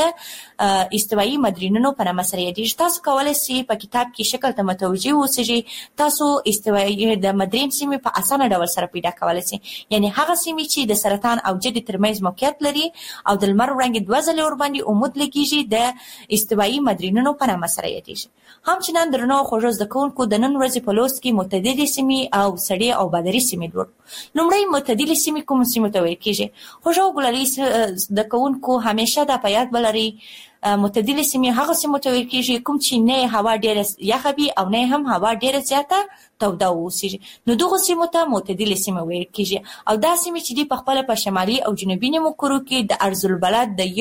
[SPEAKER 15] د استوایي مدرینینو په نامه سره یادېږي. تاسو کولی شئ په کتاب کې شکل ته متوجه اوسئ، تاسو استوایي د مدرین سیمې په اسانه ډول سره پیدا کولی شئ. یعنی هغه سیمې چې د سرطان او جدي ترمنځ موقعیت لري او د لمر وړانګې دوه ځله ورباندې عمود لګېږي د استوایي مدرینینو په نامه سره یادېږي. همچنان درنو خوږو زده کوونکو، د نن ورځې په لوست کې معتدلې سیمې او سړې او بادري سیمې لولو. لومړی معتدلې سیمې کومو سیمو ته ویل کېږي؟ خوږو ګلالي زده کوونکو همیشه دا په یاد ولرئ، معتدلې سیمې هغه سیمو ته ویل کېږي کوم چې نه هوا ډېره یخه وي او نه هم هوا ډېره زیاته توده واوسېږي، نو دغو سیمو ته معتدلې سیمې ویل کېږي. او دا سیمې چې دي په خپله په شمالي او جنوبي نیمو کورو کې د ارضالبلد د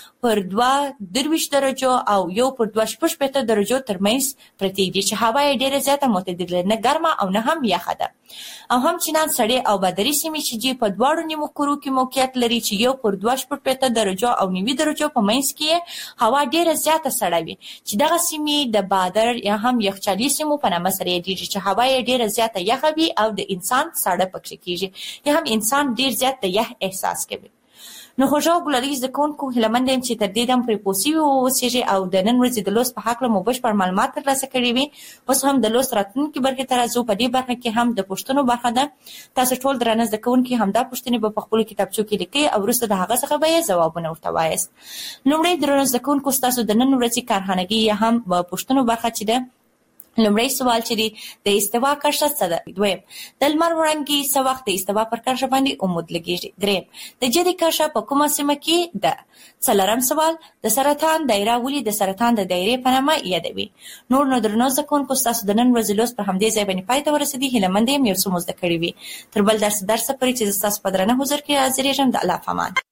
[SPEAKER 15] 1/23 درجو او 1/25 درجو ترمنځ پرتې دي چې هوا یې ډېره زیاته معتدله، نه ګرمه او نه هم یخه ده. او همچنان سړې او بادري سیمې چې دي په دواړو نیمو کورو کې موقعیت لري چې 1/25 درجو او 90 درجو په منځ کې هوا ډیره زیاته سړه وي چې دغه سیمې د بادر یا هم یخچالي سیمو په نامه سره یادېږي چې هوا یې ډیره زیاته یخه وي او د انسان ساړه پکې کیږي یا هم انسان ډیر زیات د یخ احساس کوي. نو خوږو ګلالي زکونکو هلمند هم چې تر دې دم پرې پوسی اوسېږي او د نن ورځې د لوست په حق له مو بشپړ معلومات ترلاسه کړي وي. اوس هم د لوست راتلونکي برخې ته راځو. په دې برخه کې هم د پوښتنو برخه ده. تاسو ټول درنه زده کوونکي همدا پوښتنې په خپل کتابچو کې لیکي او وروسته د هغه څخه به ځوابونه ورته وایاست. لومړی درنه زده کوونکو تاسو د نن ورځې کارخانګي یا هم پوښتنو برخه چې ده. لومړی سوال چې دی د استوا کرښه څه ده؟ دویم د لمر وړانګې څه وخت د استوا پر کرښه باندې عمود لګیږي؟ دریم د جدي کرښه په کومه سیمه کې ده؟ څلورم سوال د سرطان دایره ولې د سرطان د دایرې په نامه یادوي؟ نور نو درنو زده کوونکو تاسو د نن ورځې لوست پر همدې ځای باندې پای ته ورسېدي. هیله مند یم یو څه مو زده کړي وي. تر بل درس پورې چې تاسو په درنه حضور کې حاضرېږم. د الله په امان.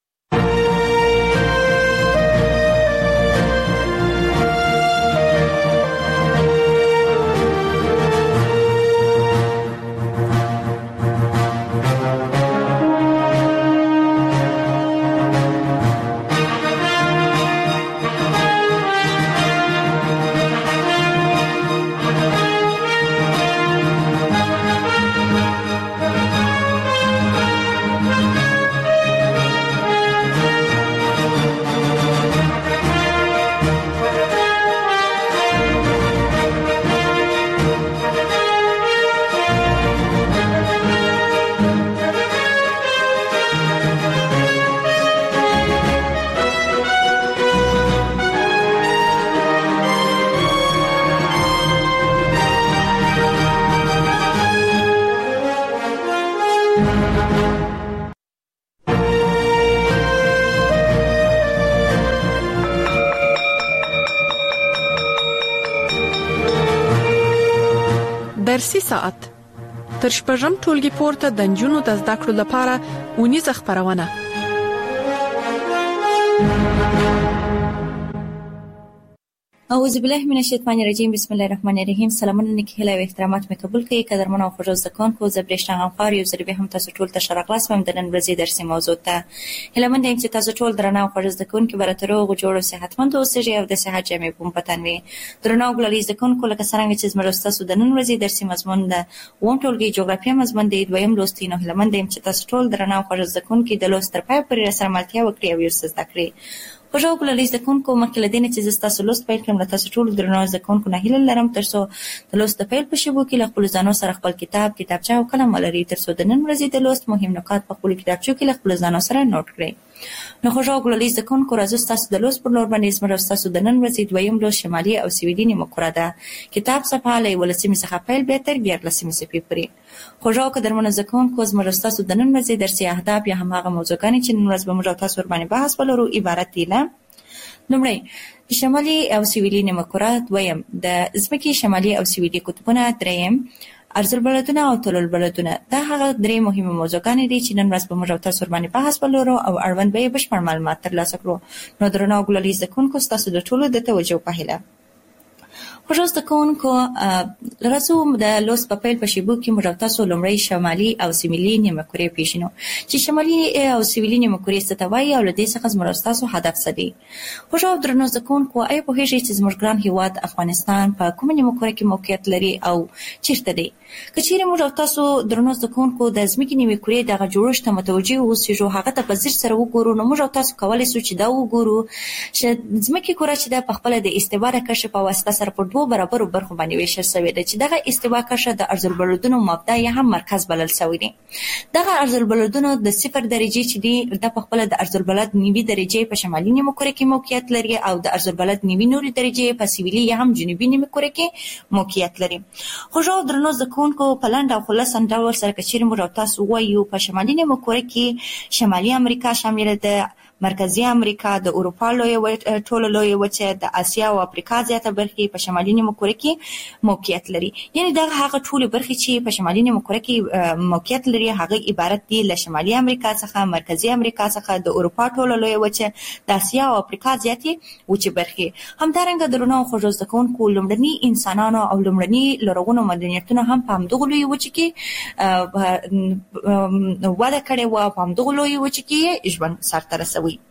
[SPEAKER 7] درسي ساعت تر شپږم ټولګي پورته د نجونو د زده کړو لپاره ونیزه خبرونه.
[SPEAKER 15] اعوذ بالله من الشیطان الرجیم. بسم الله الرحمن الرحیم. سلامونه نیکی هیله او احترامات مې قبول کړئ. قدرمن او خوږ زده کوونکو، زه برېښنا غمخوار یو ځل بیا هم تاسو ټول ته ښه راغلاست وم د نن ورځې درسي موضوع ته. هیله مند یم چې تاسو ټول درنه او خوږ زده کوونکي به راته روغ جوړ او صحتمند اوسئ او د صحت جامې په مو په تن وي. درنه او ګلالي زده کوونکو، لکه څرنګه چې زموږ ستاسو د نن ورځې درسي مضمون د اووم ټولګي جغرافیه مضمون دی دویم لوست. نو هیله مند یم چې تاسو ټول درنه او خوږ زده کوونکي د لوست تر پایه پورې راسره ملتیا وکړئ او یو څه زده کړئ. خوږو ګلالي زده کوونکو، مخکې له دې نه چې تاسو لوست پیل کړم، له تاسو ټولو درنو زده کوونکو نه هیله لرم ترڅو د لوست د پیل په شیبو کې له خپلو ځانو سره خپل کتاب، کتابچه او قلم ولرئ ترڅو د نن ورځې د لوست مهم نکات په خپلو کتابچو کې له خپلو ځانو سره نوٹ کړئ. نو خوږو ګلالي زده کوونکو، راځو ستاسو د لوست پر لور باندې زموږ ستاسو د نن ورځې دویم لوست شمالي او سویلي مقره ده. کتاب صفحه له 11 څخه پیل بیا تر 14 صفحې پورې. خوږو قدرمنو زده کوونکو، زموږ ستاسو د نن ورځې درسي اهداف یا هماغه موضوعګانې چې نن ورځ به موږ تاسو ور باندې بحث ولرو عبارت دي له: لومړی شمالي او سویلي نیمکره، دویم د ځمکې شمالي او سویلي قطبونه، دریم عرض البلدونه او طول البلدونه. دا هغه درې مهمه موضوعګانې دي چې نن ورځ به موږ تاسو ور باندې بحث ولرو او اړوند به بشپړ معلومات ترلاسه کړو. نو درنو ګلالي زده کوونکو، ستاسو د ټولو د توجه په هیله. خوږو زده کوونکو، راځو د لوست په پیل په شیبو کې موږ تاسو لومړی شمالي او سویلي نیمکرې پیژنو چې شمالي او سویلي نیمکرې څه ته وایي او له دې څخه زموږ تاسو هدف څه دی. خوږو درنو زده کوونکو، آیا پوهیږئ چې زموږ ګران هیواد افغانستان په کومه نیمکره کې موقعیت لري او چیرته دی؟ که چیرې موږ تاسو درنو زده کوونکو د ځمکې نیمکرې دغه جوړښت ته متوجه اوسئ، هغه ته په ځیر سره وګورو، نو موږ تاسو کولی شو چې دا وګورو چې ځمکې کره چې ده په خپله د استوا د کرښې په واسطه سره په دوو برابرو برخو باندې ویشل شوې ده چې دغه استوا کرښه د عرض البلدونو مبدا یا هم مرکز بلل شوی دی. دغه عرض البلدونو د 0 درجې چې دی د په خپله د عرض البلد نیوي درجې په شمالي نیمکره کې موقعیت لري او د عرض البلد نیوي نوري درجې په سویلي یا هم جنوبي نیمکره کې موقعیت لري. خوږو درنو زده کوونکو، په لنډ او خلاصه ډول سره که چیرې موږ تاسو وایو په شمالي نیمکره کې شمالي امریکا شامله ده، مرکزی امریکا، د اروپا ټوله لویه وچه، د اسیا او افریقا زیاته برخې په شمالي نیمکره کې موقعیت لري. یعنی دغه هغه ټولې برخې چې په شمالي نیمکره کې موقعیت لري هغه عبارت دي له شمالي امریکا څخه، مرکزی امریکا څخه، د اروپا ټوله لویه وچه، د اسیا او افریقا زیاتې وچې برخې. همدارنګه درنو او خوږو زده کوونکو، لومړني انسانانو او لومړني لرغونو مدنیتونو هم په همدغه لویه وچه کې وده کړې وه، په همدغه لویه وچه کې ژوند سرته رسوي.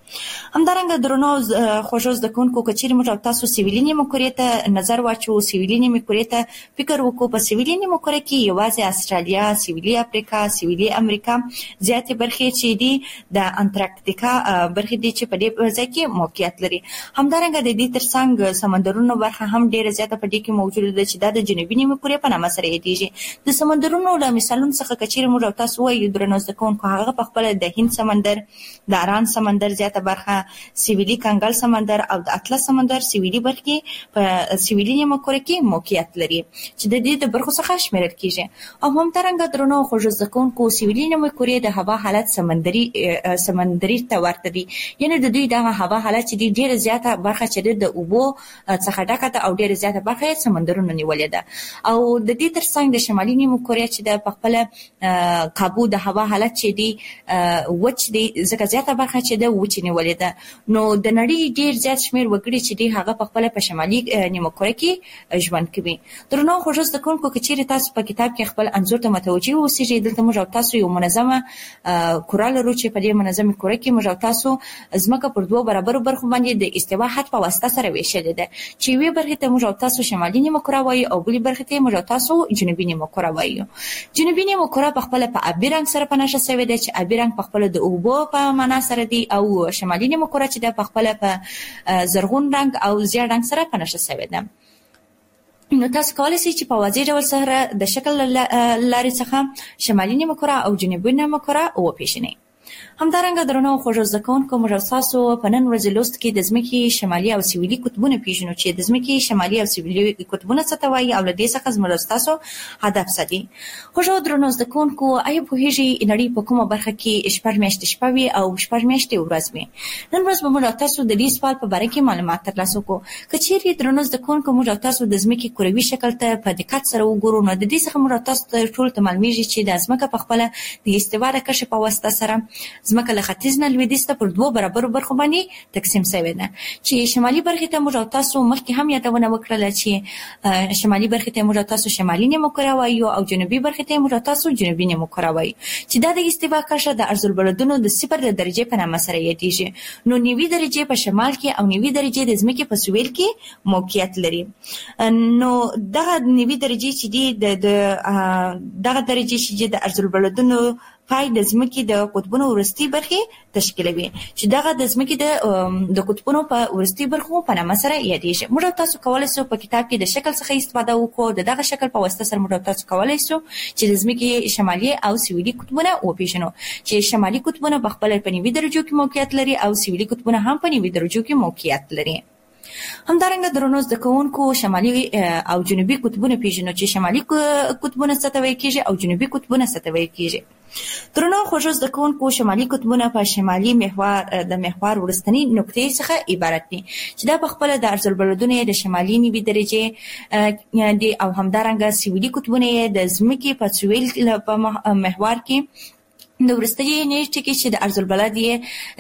[SPEAKER 15] همدارنګه درنو خوږو زده کوونکو کچېرې موږ تاسو سیویلي نیمه کورې ته نظر واچو، سیویلي نیمه کورې ته فکر وکړو. په سیویلي نیمه کورې کې یوازې استرالیا، سیویلي افریقا، سیویلي امریکا زیاتې برخې چې دي د انټارکټیکا برخې دي چې په دې ځای کې موقعیت لري. همدارنګه د دې ترڅنګ سمندرونو برخه هم ډیره زیاته په دې کې موجوده ده چې دا د جنوبي نیمه کورې په نامه سره یادېږي. د سمندرونو له مثالونو څخه کچېرې موږ تاسو وایو درنو زده کوونکو، هغه په خپل د هند سمندر، د اران سمندر زیاته برخه، سیویلي کنګل سمندر او د اطلس سمندر سیویلي برخې په سیویلي نیمه کورې کې موقعیت لري چې د دې د برخو څخه شمیرل کیږي. او همدارنګه درنو خوږو زده کوونکو، سیویلي نیمه کورې د هوا حالت سمندري ته ورته دي، یعنې د دوی دغه هوا حالت چې دی ډیره زیاته برخه چې د اوبو څخه ډکه ده او ډیره زیاته برخه یې سمندرونو نیولې ده. او د دې ترڅنګ د شمالي نیمه کورې چې د خپل قابو د هوا حالت چې دی وچ دی، ځکه زیاته برخه چې د وچ نیولې ده. نو د نړۍ ډیر زیات شمیر وګړي چې دی هغه په خپل په شمالي نیمه کورې کې ژوند کوي. درنو خوږو زده کوونکو، کچېرې تاسو په کتاب کې خپل انځور ته متوجه اوسئ، دلته موږ تاسو یو منظمه کره لرو چې په دې منظمه کره کې موږ تاسو ځمکه پر دوه برابرو برخو باندې د استوا خط په واسطه سره ویشلې ده، چې وی برخه ته موږ تاسو شمالي نیمه کره وایي او بلې برخه ته موږ تاسو جنوبي نیمه کره وایي. جنوبي نیمه کره په خپل په ابي رنگ سره پناشه شوی دی چې ابي رنگ په خپل د اوبو په معنا سره دی، او شمالي نیمه کره چې د په خپل په زرغون رنگ او زیړ رنگ سره پناشه شوی دی. نو تاسو کولای شئ چې په واضح ډول سره د شکل لارې څخه شمالي نیمه کره او جنوبي نیمه کره وپېژنئ. همدارنګه درنو خوږو زده کوونکو، موږ تاسو په نن ورځ لوست کې د ځمکې شمالي او سویلي قطبونه پیژنو چې د ځمکې شمالي او سویلي قطبونه څه ته وایي او له دې څخه زموږ تاسو هدف څه دي. خوږو درنو زده کوونکو، آیا پوهیږئ نړۍ په کومه برخه کې شپږ میاشتې شپه وي او شپږ میاشتې ورځ وي؟ نن ورځ به موږ تاسو د دې سوال په باره کې معلومات ترلاسه کړو. که چیرې درنو زده کوونکو موږ تاسو د ځمکې کروي شکل ته په دقت سره وګورو، نو د دې څخه موږ تاسو ته ټول ته معلومیږي چې د ځمکه په خپل د استوا د کشف په واسطه سره ځمکه له ختیځ نه لویدیځ ته پر دوه برابرو برخو باندې تقسیم شوې ده، چې شمالي برخه ته موږ تاسو مخکې هم یادونه وکړه چې شمالي برخه ته موږ تاسو شمالي نیمه کره وایو او جنوبي برخه ته موږ تاسو جنوبي نیمه کره وایو، چې دا د استوا کشه د ارض البلدونو د 0 درجه په نامه سره یادېږي. نو 90 درجه په شمال کې او 90 درجه د ځمکې په سویل کې موقعیت لري. نو دغه 90 درجه چې دی دغه درجه چې د ارض البلدونو پای د ځمکې د قطبونو ورستي برخې تشکیلوي، چې دغه د ځمکې د قطبونو په ورستي برخو په نامه سره یادېږي. موږ تاسو کولای شو په کتاب کې د شکل څخه استفاده وکړو، دغه شکل په واسطه سره موږ تاسو کولای شو چې د ځمکې شمالي او سویلي قطبونه وپېژنو، چې شمالي قطبونه په خپل په 90 درجو کې موقعیت لري او سویلي قطبونه هم په 90 درجو کې موقعیت لري. همدارنګه درنو زده کوونکو، شمالي او جنوبي قطبونه پیژنو، چې شمالي قطبونه څه ته وایي کېږي او جنوبي قطبونه څه ته وایي کېږي. درنو خوږو زده کوونکو، شمالي قطبونه په شمالي محور ورستنی نقطې څخه عبارت دي، چې دا په خپل د ارض البلدونو د شمالي 90 درجه دي، او همدارنګه سویلي قطبونه د ځمکې په سویل په محور کې د ورستۍ نیټه کې چې د ارض البلد یې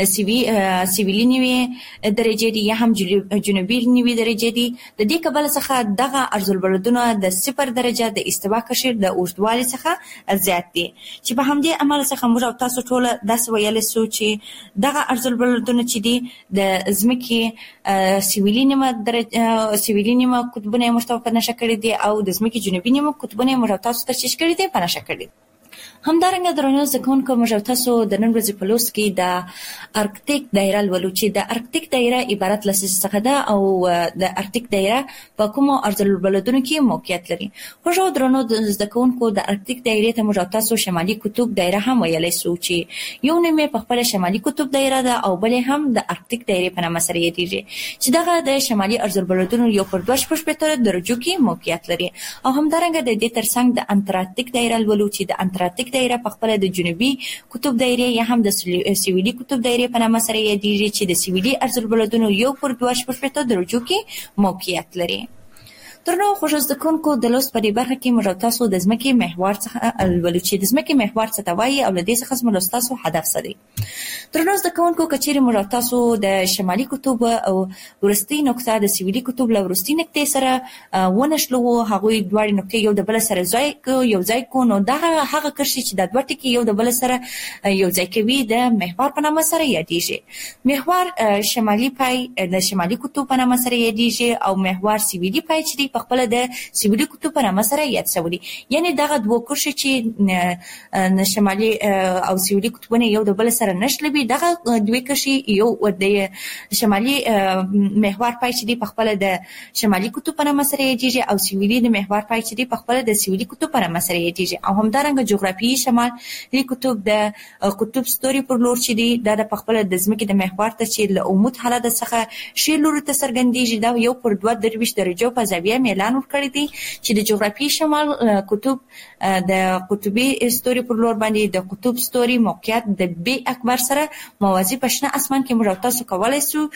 [SPEAKER 15] سویلي 90 درجه دي یا هم جنوبي 90 درجه دي. د دې کبل څخه دغه ارض البلدونه د 0 درجه د استوا کشر د اوږدوالي څخه زیات دي، چې په همدې عمل څخه موږ تاسو ټول داس ویل سو چې دغه ارض البلدونه چې دي د ځمکې سویلي 90 درجه سویلي 90 قطبونه مرتبط نشه کړی دي او د ځمکې جنوبي 90 قطبونه مرتبط تشکیل کړی دي په نشه کړی. همدارنګه درنو زده کوونکو، موږ تاسو د نن ورځې په لوست کې د ارکټیک دایره لولو، چې د ارکټیک دایره عبارت له څه ده او د ارکټیک دایره په کومو ارض البلدونو کې موقعیت لري. خوږو درنو زده کوونکو، د ارکټیک دایره ته موږ تاسو شمالي قطب دایره هم ویلی شو، چې یو نوم په خپل شمالي قطب دایره ده او بل هم د ارکټیک دایره په نامه سره یادېږي، چې دغه د شمالي ارض البلدونو یو پر 2.5 درجو کې موقعیت لري. او همدارنګه د دې ترڅنګ د انټارکټیک دایره لولو، چې د انټارکټیک دایره په خپل د جنوبي قطب دایره یا هم د سویلي قطب دایره په نامه سره یادېږي، چې د سویلي ارض البلدونو یو پر 2.5 درجو کې موقعیت لري. درنو خوږ زده کوونکو د لوست په دې برخه کې موږ تاسو د ځمکې محور څخه ولولو چې د ځمکې محور څه ته وایي او له دې څخه موږ تاسو هدف څه دی. درنو زده کوونکو کچېرې موږ تاسو د شمالي قطب او ورستۍ نقطه د سویلي قطب له ورستۍ نقطې سره ونښلو، هغوی دواړه نقطې یو د بل سره یو ځای کو، نو دا هغه کرښې چې د دوه ټکي یو د بل سره یو ځای کوي د محور په نامه سره یادېږي. محور شمالي پای د شمالي قطب په نامه سره یادېږي او محور سویلي پای چې په خپل د سویلي قطب په نامه سره یاد شوی. یعنی دغه دوه کرښې چې شمالي او سویلي قطبونه یو د بل سره نښلوي، دغه دوه کرښې یو د شمالي محور پای چې په خپل د شمالي قطب په نامه سره یادېږي او سویلي د محور پای چې په خپل د سویلي قطب په نامه سره یادېږي. او همدارنګه جغرافیایي شمالي قطب د قطب ستوري پر لور چې دی دا د خپل د ځمکې د محور ته چې له عمود حالت څخه شی لوري ته څرګندېږي، دا یو پر 2.23 درجو په زاویه میلان ورکړی دی چې د جغرافیایي شمال قطب د قطبي ستوري پر لور باندې د قطب ستوري موقعیت د بي اکبر سره موازي په شنه اسمان کې موږ تاسو کولای شو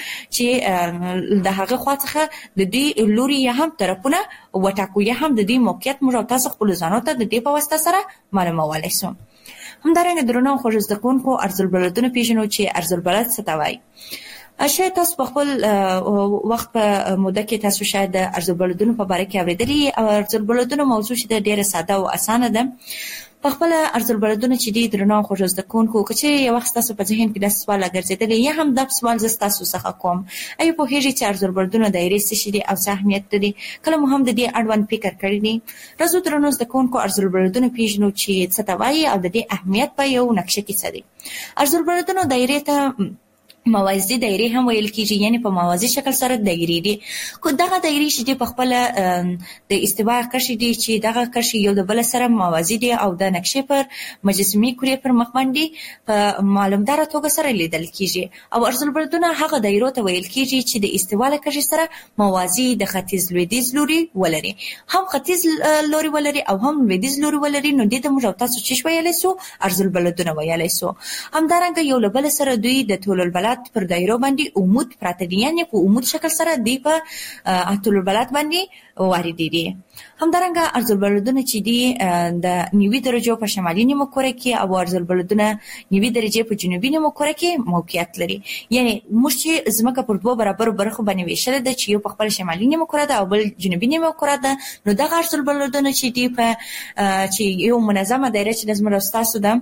[SPEAKER 15] چې د هغه خوا څخه د دې لوري یا هم طرفونه وټاکو یا هم د دې موقعیت موږ تاسو خپل ځانو ته د دې په واسطه سره معلومولای شو. همدارنګه درنو خوږ زده کوونکو ارز البلدونه پیژنو چې ارز البلد څه ته وایي. شاید تاسو په خپل وخت په موده کې تاسو شاید د ارز البلدونو په اړه کې اوریدلی او ارز البلدونو موضوع چې ډیره ساده او اسانه ده. په خپل ارز البلدونه چې دي درنو خوږ زده کوونکو چې یو وخت تاسو په ذهن کې د سوال ګرځیدلی یا هم د سوال ز تاسو څخه کوم ای په هیڅ چې ارز البلدونه دایره څه دي او څه اهمیت لري، کله مو هم د دې اړوند فکر کړی دي. راځو درنو زده کوونکو ارز البلدونه پیژنو چې څه ته وایي او د دې اهمیت په یو نقشه کې څه دي. ارز البلدونه دایره ته موازي دایره هم ویل کیږي، یعنی په موازي شکل سره دایره دي. کو دغه دایره چې په خپل د استوا کرښې دي چې دغه کرښې یو د بل سره موازي دي او د نقشې پر مجسمي کورې پر مخ باندې په معلومدار توګه سره لیدل کیږي. او ارز البلدونه هغه دایره ته ویل کیږي چې د استوا له کرښې سره موازي د ختیځ لویدیځ لوري ولري، هم ختیځ لوري ولري او هم لویدیځ لوري ولري. نو د دې موږ تاسو چې ویلای سو ارز البلدونه ویلای سو. همدارنګه یو له بل سره دوی د طول البلد پر دایره باندې عمود پراته دي، یعنی په عمود شکل سره دی په طول البلد باندې وارد دي. همدارنګه ارز البلدونه چې دي د 90 درجو په شمالي نیمه کره کې او ارز البلدونه 90 درجه په جنوبي نیمه کره کې موقعیت لري. یعنی موږ چې زمکه پر دوه برابر برخو باندې ویشل ده چې یو په خپل شمالي نیمه کره ده او بل جنوبي نیمه کره ده. نو دغه ارز البلدونه چې دي په چې یو منظمه دایره چې د زمرستاسو ده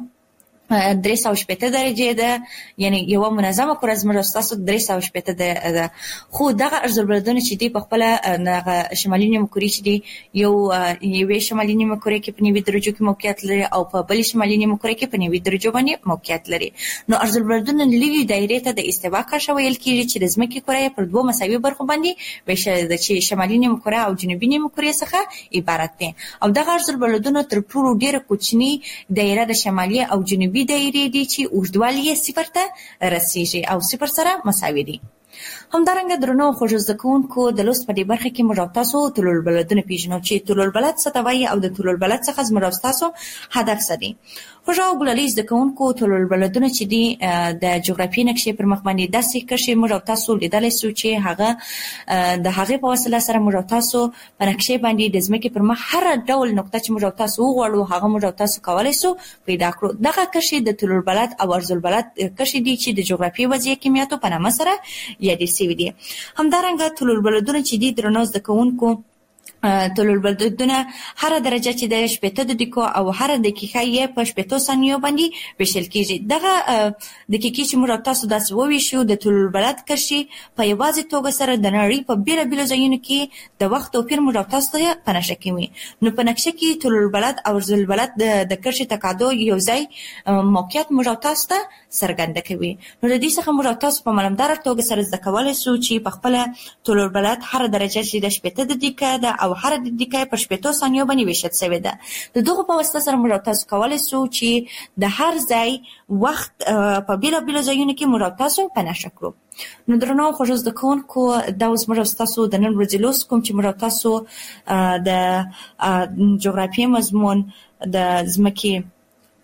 [SPEAKER 15] 380 درجه ده، یعنی یو منظمه کره زمرستاسو 380 ده. خو دغه ارز البلدونه چې دی په خپل شمالي نیمه کره چې دی یو شمالي نیمه کره کې په 90 درجو کې موقعیت لري او په بل شمالي نیمه کره کې په 90 درجو باندې موقعیت لري. نو ارز البلدونه لوی دایره ته د استوا کرښه ویل کیږي چې د ځمکې کره پر دوه مساوي برخو باندې ویشل ده چې شمالي نیمه کره او جنوبي نیمه کره څخه عبارت دي. او دغه ارز البلدونه تر ټولو ډیره کوچنی دایره د شمالي او جنوبي دایره دي چې اوږدوالی 0 ته رسیږي او 0 سره مساوي دي. همدارنګه درنو خوږ زده کوونکو د لوست په دې برخه کې موږ تاسو طول البلدونه پیژنو چې طول البلد څه ته وایي او د طول البلد څخه زموږ تاسو هدف څه دی. خوږ او ګلالي زده کوونکو طول البلدونه چې دي د جغرافیایي نقشې پر مخ باندې داسې کرښې موږ تاسو لیدلی سو چې هغه د هغې په وسیله سره موږ تاسو په نقشې باندې د ځمکې پر مخ هر ډول نقطه چې موږ تاسو وغواړو هغه موږ تاسو کولای سو پیدا کړو. دغه کرښې د طول البلد او ارز البلد کرښې دي چې د جغرافیایي وضعیت کیمیاتو په نامه سره یادې شوي دي. همدارنګه طول البلدونه چې دي درنو زده کوونکو طول البلدونه هر درجه چې د 80 دقیقو او هر دقیقه یې په 80 ثانیو باندې ویشل کیږي. دغه دقیقې چې موږ تاسو داسې وویشو د طول البلد کرښې په یوازې توګه سره د نړۍ په بیلابیلو ځایونو کې د وخت توپیر موږ تاسو ته په نقشه کوي. نو په نقشه کې طول البلد او ارز البلد د کرښې تقاعد یو ځای موقعیت موږ تاسو ته څرګنده کوي. نو د دې څخه موږ تاسو په معلومدار توګه سره زده کولای شو چې په خپل طول البلد هر درجه چې د 80 دقیقه ده او هر دقیقه په 80 ثانیو باندې ویشل شوی ده. د دغه په واسطه سره موږ تاسو کولای شو چې د هر ځای وخت په بیلابیلو ځایونو کې موږ تاسو په نښه کړو. نو درنو خوږ زده کوونکو دا اوس موږ تاسو د نن ورځې لوست کوم چې موږ تاسو د جغرافیایي مضمون د ځمکې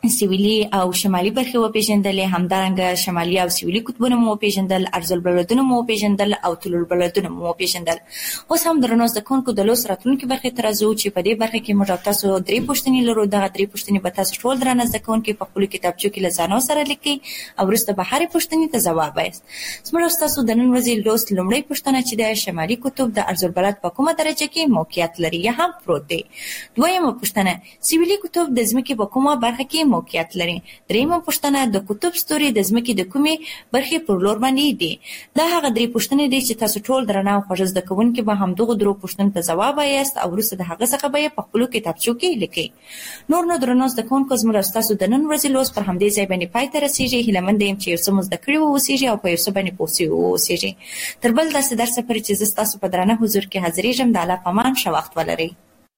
[SPEAKER 15] سویلي او شمالي برخې و پیژندلې، همدارنګه شمالي او سویلي قطبونه مو پیژندل، ارض البلدونه مو پیژندل او طول البلدونه مو پیژندل. اوس هم درنو زده کوونکو د لوست راتلونکي برخې ته راځو چې په دې برخه کې موږ تاسو درې پوښتنې لرو. دغه درې پوښتنې به تاسو ټول درنه زده کوونکي په خپل کتابچو کې له ځانو سره لیکي او وروسته به هرې پوښتنې ته ځواب وایاست. زموږ تاسو د نن ورځې لوست لومړی پوښتنه چې د شمالي قطب د ارض البلد په کومه درجه کې موقعیت لري یا هم پروت دی. دویمه پوښتنه سویلي قطب د ځمکې په کومه برخه کې موقعیت لري. دریمه پوښتنه د قطب ستوري د ځمکې د کومې برخې پر لور باندې دي. دا هغه درې پوښتنې دي چې تاسو ټول درنه او خوږ زده کوونکي به همدغه درو پوښتنو ته ځواب وایاست او وروسته د هغه څخه به په خپل کتابچو کې لیکئ. نور نو درنو زده کوونکو زموږ تاسو د نن ورځې لوست پر همدې ځای باندې پای ته رسیږي. هیله مند یم چې یو څه مو زده کړي واوسیږي او په یو څه باندې پوه شوي واوسیږي. تر بل داسې درسه پورې چې زه ستاسو په درانه حضور کې حاضرېږم د الله په امان ښه وخت ولرئ.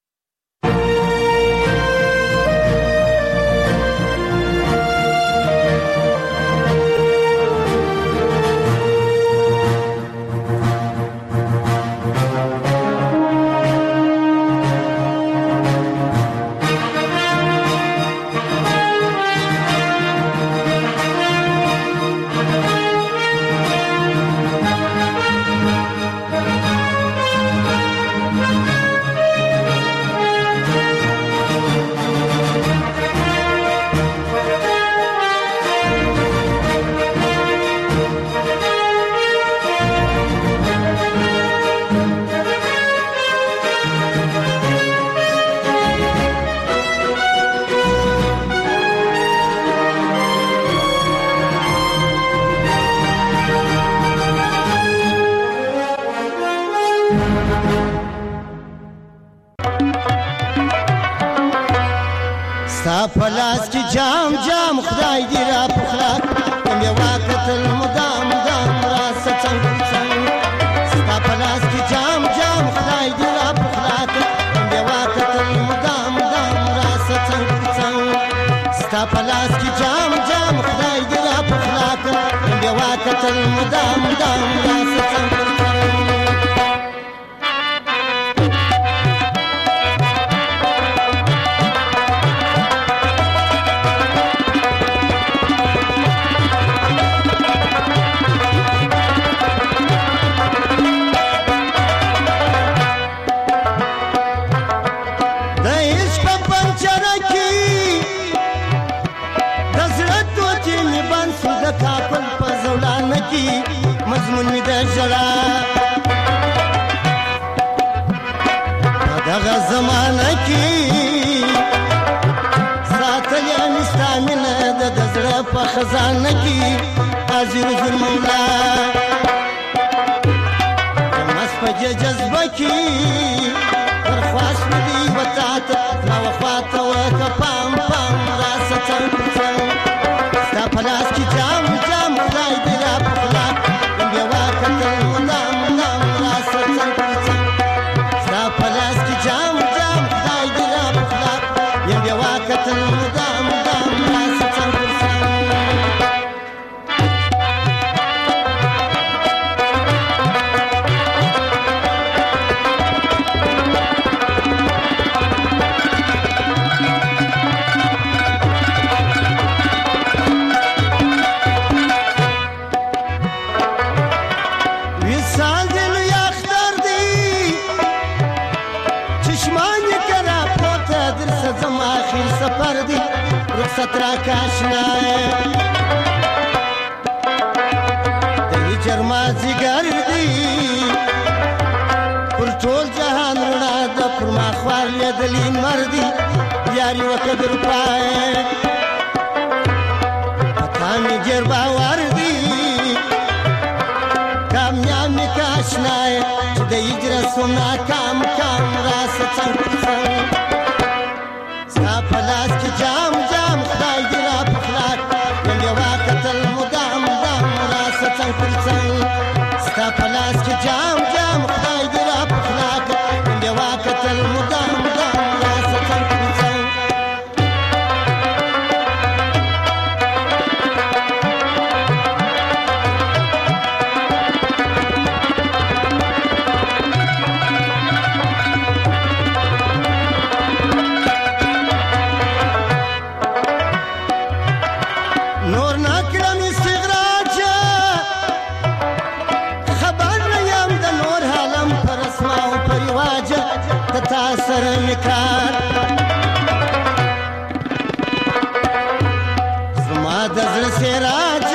[SPEAKER 16] پلاس کی جام جام خدای دی را پخلا کم یو وقتل مدام مدام راس څنګ څنګ ستا پلاس کی جام جام خدای دی را پخلا کم یو وقتل مدام مدام راس څنګ څنګ ستا پلاس کی جام جام خدای دی را پخلا کم یو وقتل مدام مدام راس څنګ مضمون می د جلا دغه زمانه کې ساتل مستامنه د زړه په خزانه کې حاضر ذل مولا مس په جذبه کې ورخواس دی وتات نو خواته وکپام پام راس څنګ ستا پلاس کې جام جام خدای دی را پخلا سترا کاشنا دې جرما زیګر دی پر ټول جهان رڼا د پرما خوار لیدلې مردي یاري وقدر پای پتا می جر باور دی کامیاب می کاشنا چې د هجرت سنا کام کام راس څنګ ستا پلاس کې جام جام خدای دی را پخلا یم یو وقتل مدام مدام راس څنګ ستا پلاس کې جام جام خدای دی را پخلا یم یو وقتل مدام مدام راس څنګ سره میکار زما د زړه سراج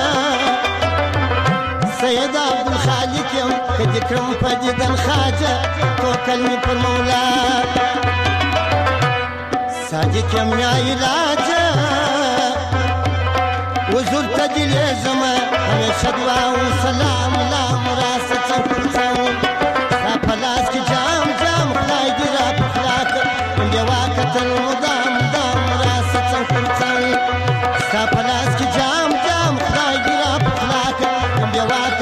[SPEAKER 16] سید عبدالخالق یم کدی کرم په دیدن خواجه توکل می پر مولا صادق یم یا علاج وزور ته دل زما همیشه دعا او سلام لا مراسه څنګه ستا په لاس کې جام جام خدای دې را په خلاق دې واکتل مدام مدام مراسه څنګه ستا په لاس کې جام جام خدای دې را په خلاق دې